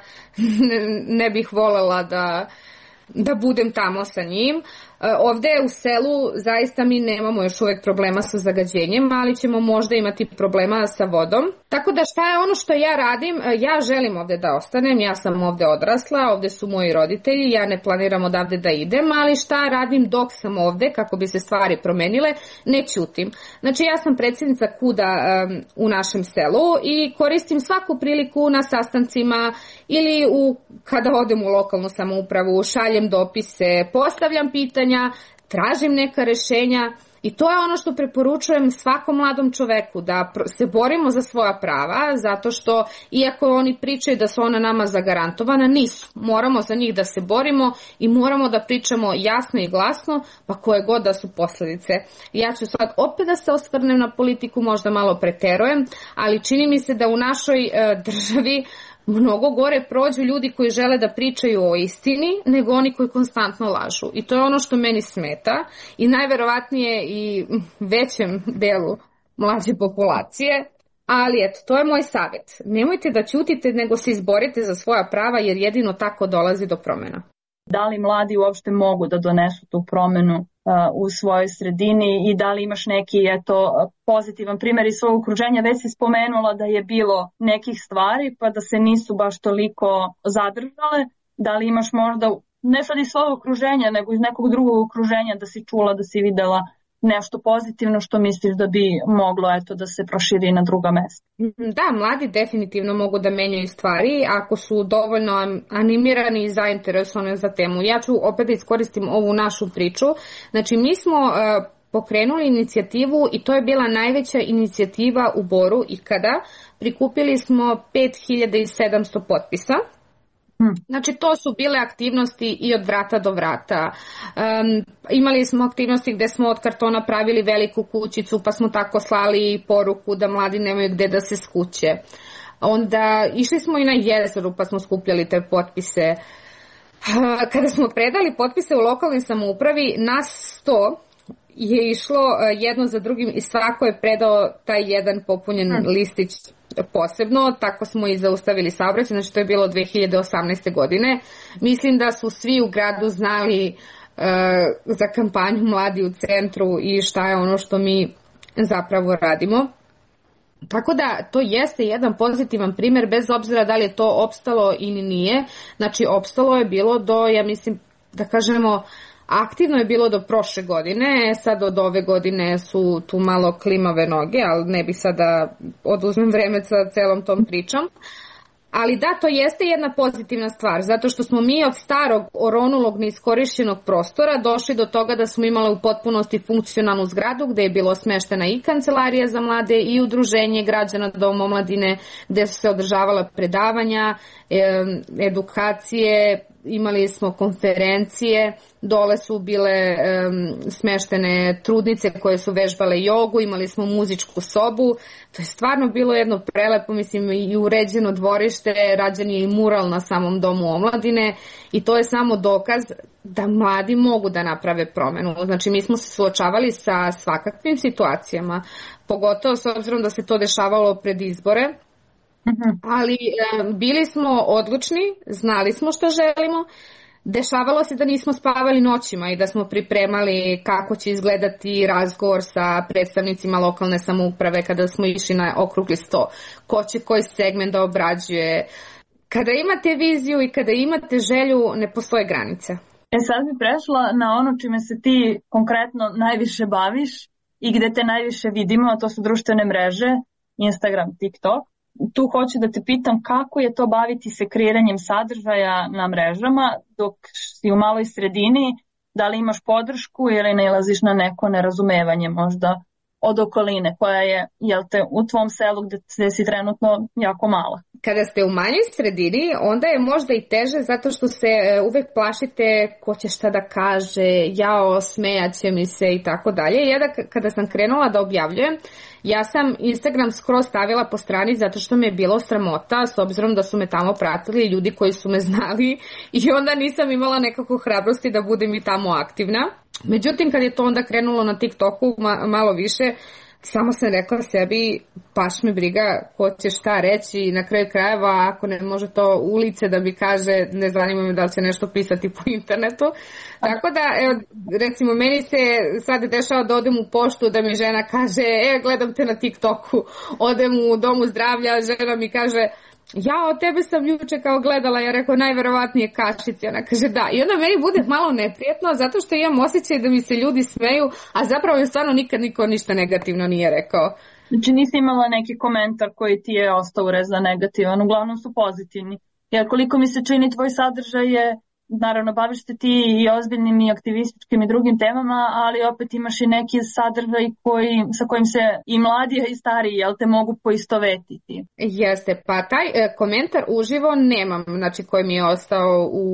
ne bih volela da, da budem tamo sa njim. Ovde u selu zaista mi nemamo još uvek problema sa zagađenjem, ali ćemo možda imati problema sa vodom. Tako da šta je ono što ja radim? Ja želim ovde da ostanem, ja sam ovde odrasla, ovde su moji roditelji, ja ne planiram odavde da idem, ali šta radim dok sam ovde kako bi se stvari promenile? Ne ćutim. Znači ja sam predsjednica KUD-a um, u našem selu i koristim svaku priliku na sastancima ili u, kada odem u lokalnu samoupravu, šaljem dopise, postavljam pitanja, tražim neka rešenja i to je ono što preporučujem svakom mladom čoveku, da se borimo za svoja prava, zato što iako oni pričaju da su ona nama zagarantovana, nisu. Moramo za njih da se borimo i moramo da pričamo jasno i glasno, pa koje god da su posledice. Ja ću sad opet da se osvrnem na politiku, možda malo preterujem, ali čini mi se da u našoj e, državi mnogo gore prođu ljudi koji žele da pričaju o istini nego oni koji konstantno lažu. I to je ono što meni smeta i najverovatnije i većem delu mlađe populacije. Ali eto, to je moj savjet. Nemojte da ćutite nego se izborite za svoja prava jer jedino tako dolazi do promjena. Da li mladi uopšte mogu da donesu tu promenu uh, u svojoj sredini i da li imaš neki eto, pozitivan primjer iz svog okruženja? Već si spomenula da je bilo nekih stvari pa da se nisu baš toliko zadržale. Da li imaš možda, ne sad iz svog okruženja, nego iz nekog drugog okruženja da si čula, da si videla nešto pozitivno što misliš da bi moglo eto, da se proširi na druga mesta? Da, mladi definitivno mogu da menjaju stvari ako su dovoljno animirani i zainteresovani za temu. Ja ću opet da iskoristim ovu našu priču. Znači, mi smo uh, pokrenuli inicijativu i to je bila najveća inicijativa u Boru ikada. Prikupili smo pet hiljada sedamsto potpisa. Znači to su bile aktivnosti i od vrata do vrata. Um, imali smo aktivnosti gde smo od kartona pravili veliku kućicu pa smo tako slali poruku da mladi nemaju gde da se skuće. Onda išli smo i na jezeru pa smo skupljali te potpise. Kada smo predali potpise u lokalnoj samoupravi, nas sto je išlo jedno za drugim i svako je predao taj jedan popunjen hmm. listić posebno, tako smo i zaustavili saobraćaj, znači to je bilo dve hiljade osamnaeste. godine. Mislim da su svi u gradu znali uh, za kampanju Mladi u centru i šta je ono što mi zapravo radimo. Tako da to jeste jedan pozitivan primjer bez obzira da li je to opstalo ili nije. Znači opstalo je bilo do, ja mislim, da kažemo, aktivno je bilo do prošle godine, sad od ove godine su tu malo klimave noge, ali ne bih sada oduzmem vreme sa celom tom pričom. Ali da, to jeste jedna pozitivna stvar, zato što smo mi od starog oronulog neiskorišćenog prostora došli do toga da smo imali u potpunosti funkcionalnu zgradu gde je bilo smeštena i kancelarija za mlade i udruženje građana Dom omladine gde su se održavala predavanja, edukacije, imali smo konferencije, dole su bile um, smeštene trudnice koje su vežbale jogu, imali smo muzičku sobu, to je stvarno bilo jedno prelepo, mislim, i uređeno dvorište, rađen je i mural na samom domu omladine i to je samo dokaz da mladi mogu da naprave promenu. Znači mi smo se suočavali sa svakakvim situacijama, pogotovo s obzirom da se to dešavalo pred izbore, ali e, bili smo odlučni, znali smo šta želimo, dešavalo se da nismo spavali noćima i da smo pripremali kako će izgledati razgovor sa predstavnicima lokalne samouprave kada smo išli na okrugli sto, ko će koji segment da obrađuje. Kada imate viziju i kada imate želju, ne postoje granice. E sad bi prešla na ono čime se ti konkretno najviše baviš i gde te najviše vidimo, a to su društvene mreže, Instagram, TikTok. Tu hoću da te pitam kako je to baviti se kreiranjem sadržaja na mrežama dok si u maloj sredini, da li imaš podršku ili nailaziš na neko nerazumevanje možda od okoline koja je, jel te, u tvom selu gde, gde si trenutno jako mala. Kada ste u manjoj sredini, onda je možda i teže zato što se uvek plašite ko će šta da kaže, jao, smejaće mi se i tako dalje. Ja da kada sam krenula da objavljujem, ja sam Instagram skroz stavila po strani zato što me je bilo sramota s obzirom da su me tamo pratili ljudi koji su me znali i onda nisam imala nekako hrabrosti da budem i tamo aktivna. Međutim, kad je to onda krenulo na TikToku ma- malo više, samo sam rekla sebi, baš me briga ko će šta reći i na kraju krajeva ako ne može to ulice da mi kaže, ne zanima me da li će nešto pisati po internetu. Tako da, evo, recimo, meni se sad dešava da odem u poštu da mi žena kaže, e, gledam te na TikToku, odem u domu zdravlja, žena mi kaže, ja od tebe sam juče kao gledala, ja rekao najverovatnije kašice, ona kaže da, i onda meni bude malo neprijetno zato što imam osjećaj da mi se ljudi smeju, a zapravo je stvarno nikad niko ništa negativno nije rekao. Znači nisi imala neki komentar koji ti je ostao urezan negativan, uglavnom su pozitivni. Jer koliko mi se čini tvoj sadržaj je, naravno baviš se ti i ozbiljnim i aktivističkim i drugim temama, ali opet imaš i neki sadržaj koji, sa kojim se i mladi i stariji, jel te mogu poistovetiti? Jeste, pa taj e, komentar uživo nemam, znači koji mi je ostao u,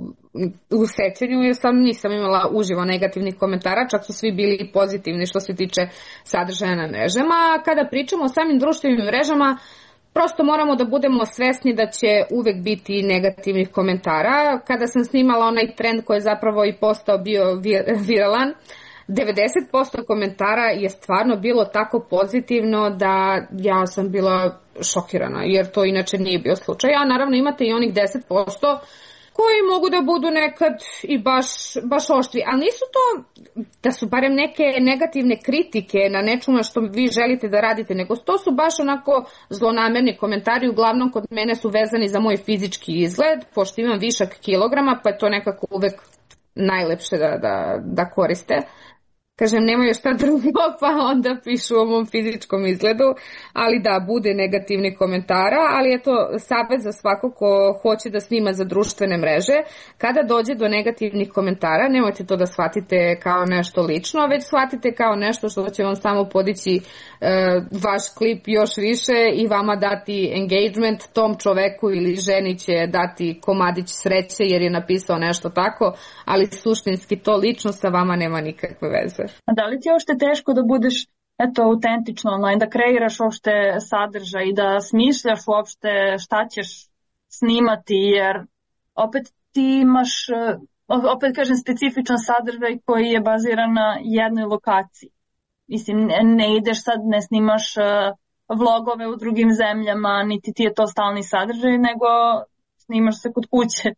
u sećanju, jer sam nisam imala uživo negativnih komentara, čak su svi bili pozitivni što se tiče sadržaja na mrežama. Kada pričamo o samim društvenim mrežama, prosto moramo da budemo svesni da će uvek biti negativnih komentara. Kada sam snimala onaj trend koji je zapravo i postao bio viralan, devedeset posto komentara je stvarno bilo tako pozitivno da ja sam bila šokirana, jer to inače nije bio slučaj. A naravno imate i onih deset posto koji mogu da budu nekad i baš, baš oštri, ali nisu to da su barem neke negativne kritike na nečemu što vi želite da radite, nego to su baš onako zlonamerni komentari, uglavnom kod mene su vezani za moj fizički izgled, pošto imam višak kilograma, pa je to nekako uvek najlepše da, da, da koriste. Kažem, nemaju šta drugo, pa onda pišu o mom fizičkom izgledu, ali da, bude negativni komentara, ali je to savjet za svako ko hoće da snima za društvene mreže. Kada dođe do negativnih komentara, nemojte to da shvatite kao nešto lično, već shvatite kao nešto što će vam samo podići e, vaš klip još više i vama dati engagement, tom čoveku ili ženi će dati komadić sreće jer je napisao nešto tako, ali suštinski to lično sa vama nema nikakve veze. A da li ti je uopšte teško da budeš eto, autentično online, da kreiraš uopšte sadržaj i da smišljaš uopšte šta ćeš snimati, jer opet ti imaš, opet kažem, specifičan sadržaj koji je baziran na jednoj lokaciji. Mislim, ne, ne ideš sad, ne snimaš vlogove u drugim zemljama, niti ti je to stalni sadržaj, nego snimaš se kod kuće.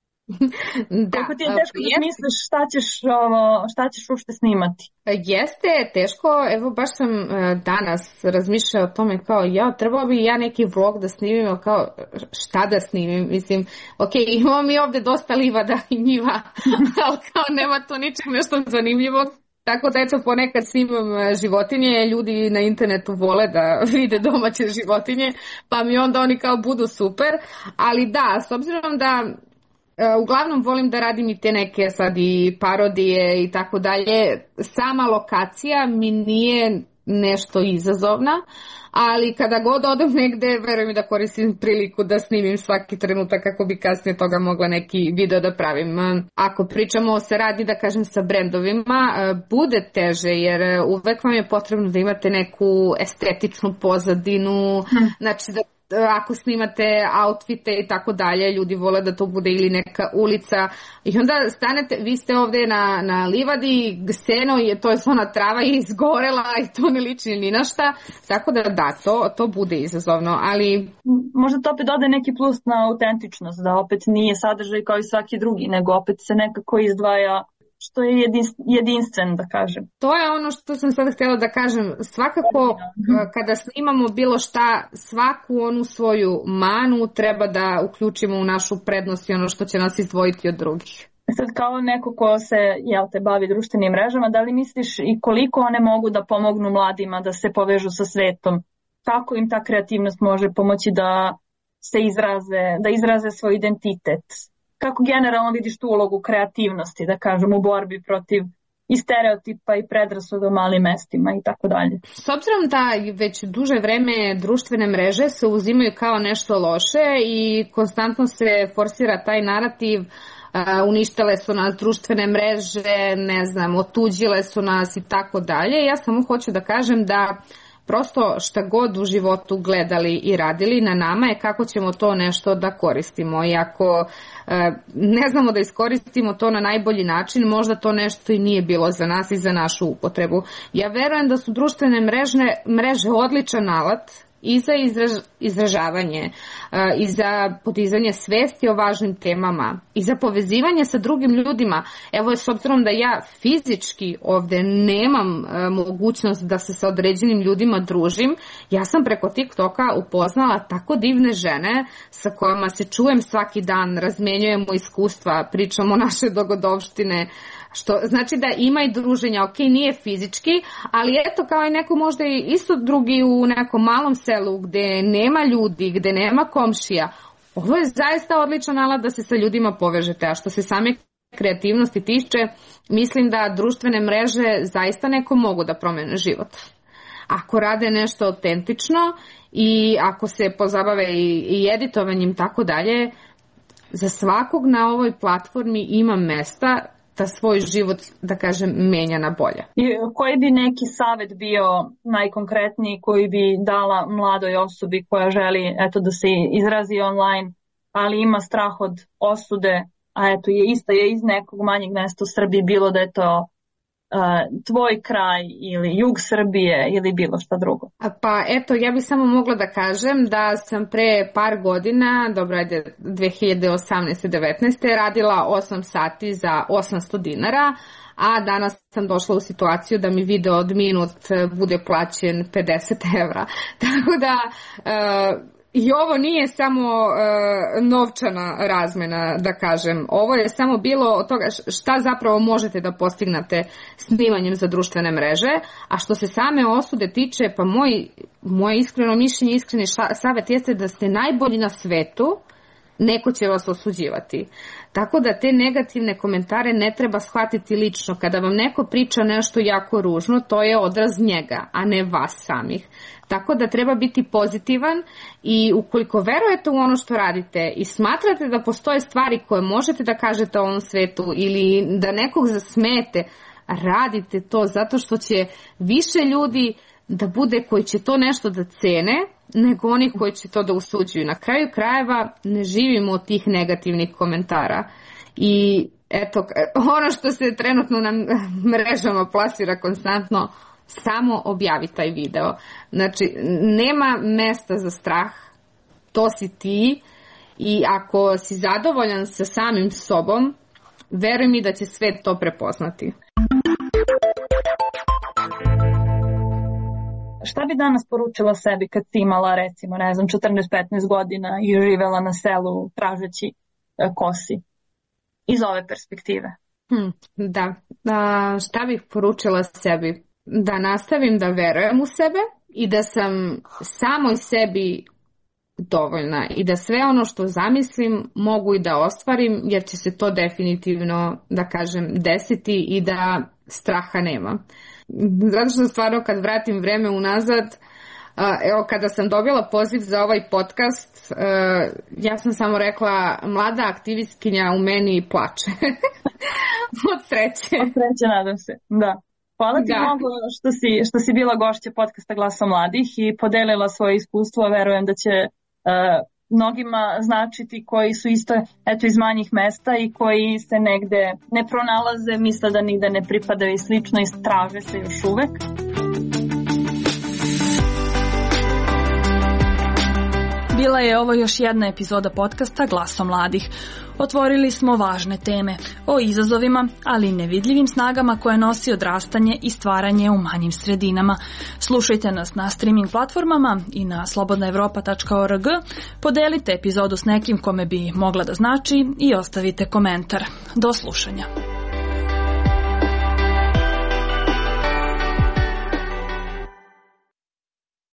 Da, kako ti je teško da smisliš šta ćeš, šta ćeš uopšte snimati? Jeste teško, evo baš sam danas razmišljala o tome kao ja, trebao bi ja neki vlog da snimim, kao šta da snimim, mislim, ok, imamo mi ovde dosta livada i njiva, ali kao nema to ničeg nešto zanimljivog. Tako da eto ponekad snimam životinje, ljudi na internetu vole da vide domaće životinje, pa mi onda oni kao budu super, ali da, s obzirom da uglavnom volim da radim i te neke sad i parodije i tako dalje. Sama lokacija mi nije nešto izazovna, ali kada god odem negde, verujem mi da koristim priliku da snimim svaki trenutak kako bi kasnije toga mogla neki video da pravim. Ako pričamo o saradnji, da kažem, sa brendovima, bude teže jer uvek vam je potrebno da imate neku estetičnu pozadinu, hmm. znači da ako snimate outfite i tako dalje, ljudi vole da to bude ili neka ulica i onda stanete, vi ste ovde na, na livadi, seno je, to je ona trava je izgorela i to ne liči ni na šta, tako da da, to, to bude izazovno, ali... Možda to opet dode neki plus na autentičnost, da opet nije sadržaj kao i svaki drugi, nego opet se nekako izdvaja što je jedinstven, da kažem. To je ono što sam sad htjela da kažem. Svakako, kada snimamo bilo šta, svaku onu svoju manu treba da uključimo u našu prednost i ono što će nas izdvojiti od drugih. Sad kao neko ko se, jel te, bavi društvenim mrežama, da li misliš i koliko one mogu da pomognu mladima da se povežu sa svetom? Kako im ta kreativnost može pomoći da se izraze, da izraze svoj identitet? Kako generalno vidiš tu ulogu kreativnosti, da kažem, u borbi protiv i stereotipa i predrasuda u malim mestima i tako dalje? S obzirom da već duže vreme društvene mreže se uzimaju kao nešto loše i konstantno se forsira taj narativ, uh, uništile su nas društvene mreže, ne znam, otuđile su nas i tako dalje, ja samo hoću da kažem da prosto šta god u životu gledali i radili, na nama je kako ćemo to nešto da koristimo. I ako e, ne znamo da iskoristimo to na najbolji način, možda to nešto i nije bilo za nas i za našu upotrebu. Ja verujem da su društvene mrežne, mreže odličan alat i za izraž, izražavanje, i za podizanje svesti o važnim temama, i za povezivanje sa drugim ljudima. Evo, s obzirom da ja fizički ovde nemam mogućnost da se sa određenim ljudima družim, ja sam preko TikToka upoznala tako divne žene sa kojima se čujem svaki dan, razmenjujemo iskustva, pričamo naše dogodovštine, što znači da ima i druženja, ok, nije fizički, ali eto, kao i neko možda i isto drugi u nekom malom selu gde nema ljudi, gde nema komšija, ovo je zaista odličan alat da se sa ljudima povežete. A što se same kreativnosti tiče, mislim da društvene mreže zaista neko mogu da promene život. Ako rade nešto autentično i ako se pozabave i, i editovanjem tako dalje, za svakog na ovoj platformi ima mesta da svoj život, da kažem, menja na bolje. I koji bi neki savjet bio najkonkretniji koji bi dala mladoj osobi koja želi eto da se izrazi online, ali ima strah od osude, a eto je isto je iz nekog manjeg mesta u Srbiji, bilo da je to uh, tvoj kraj ili jug Srbije ili bilo šta drugo? Pa eto, ja bih samo mogla da kažem da sam pre par godina, dobro ajde dve hiljade osamnaeste devetnaeste radila osam sati za osamsto dinara, a danas sam došla u situaciju da mi video od minut bude plaćen pedeset evra. Tako da uh, i ovo nije samo uh, novčana razmena, da kažem. Ovo je samo bilo od toga šta zapravo možete da postignete snimanjem za društvene mreže, a što se same osude tiče, pa moj, moje iskreno mišljenje, iskreni savjet jeste da ste najbolji na svetu, neko će vas osuđivati. Tako da te negativne komentare ne treba shvatiti lično. Kada vam neko priča nešto jako ružno, to je odraz njega, a ne vas samih. Tako da treba biti pozitivan i ukoliko verujete u ono što radite i smatrate da postoje stvari koje možete da kažete o ovom svetu ili da nekog zasmete, radite to zato što će više ljudi da bude koji će to nešto da cene nego oni koji će to da usuđuju. Na kraju krajeva ne živimo od tih negativnih komentara i eto, ono što se trenutno na mrežama plasira konstantno, samo objavi taj video. Znači, nema mesta za strah, to si ti i ako si zadovoljan sa samim sobom, veruj mi da će svet to prepoznati. Šta bi danas poručila sebi kad si imala, recimo, ne znam, četrnaest petnaest godina i živela na selu tražeći ko si? Iz ove perspektive. Hmm, da. A, šta bih poručila sebi? Da nastavim da verujem u sebe i da sam samoj sebi dovoljna i da sve ono što zamislim mogu i da ostvarim, jer će se to definitivno, da kažem, desiti i da straha nema. zato što stvarno kad vratim vreme unazad, evo kada sam dobila poziv za ovaj podcast, ja sam samo rekla mlada aktivistkinja u meni plače. Od sreće. Od sreće, nadam se, da. Hvala ti da. mnogo što si, što si bila gošća podcasta Glasa mladih i podelila svoje iskustvo. Verujem da će uh, mnogima značiti koji su isto eto, iz manjih mesta i koji se negde ne pronalaze, misle da nigde ne pripadaju i slično i traže se još uvek. Bila je ovo još jedna epizoda podcasta Glasa mladih. Otvorili smo važne teme o izazovima, ali i nevidljivim snagama koje nosi odrastanje i stvaranje u manjim sredinama. Slušajte nas na streaming platformama i na slobodna evropa tačka org. Podelite epizodu s nekim kome bi mogla da znači i ostavite komentar. Do slušanja.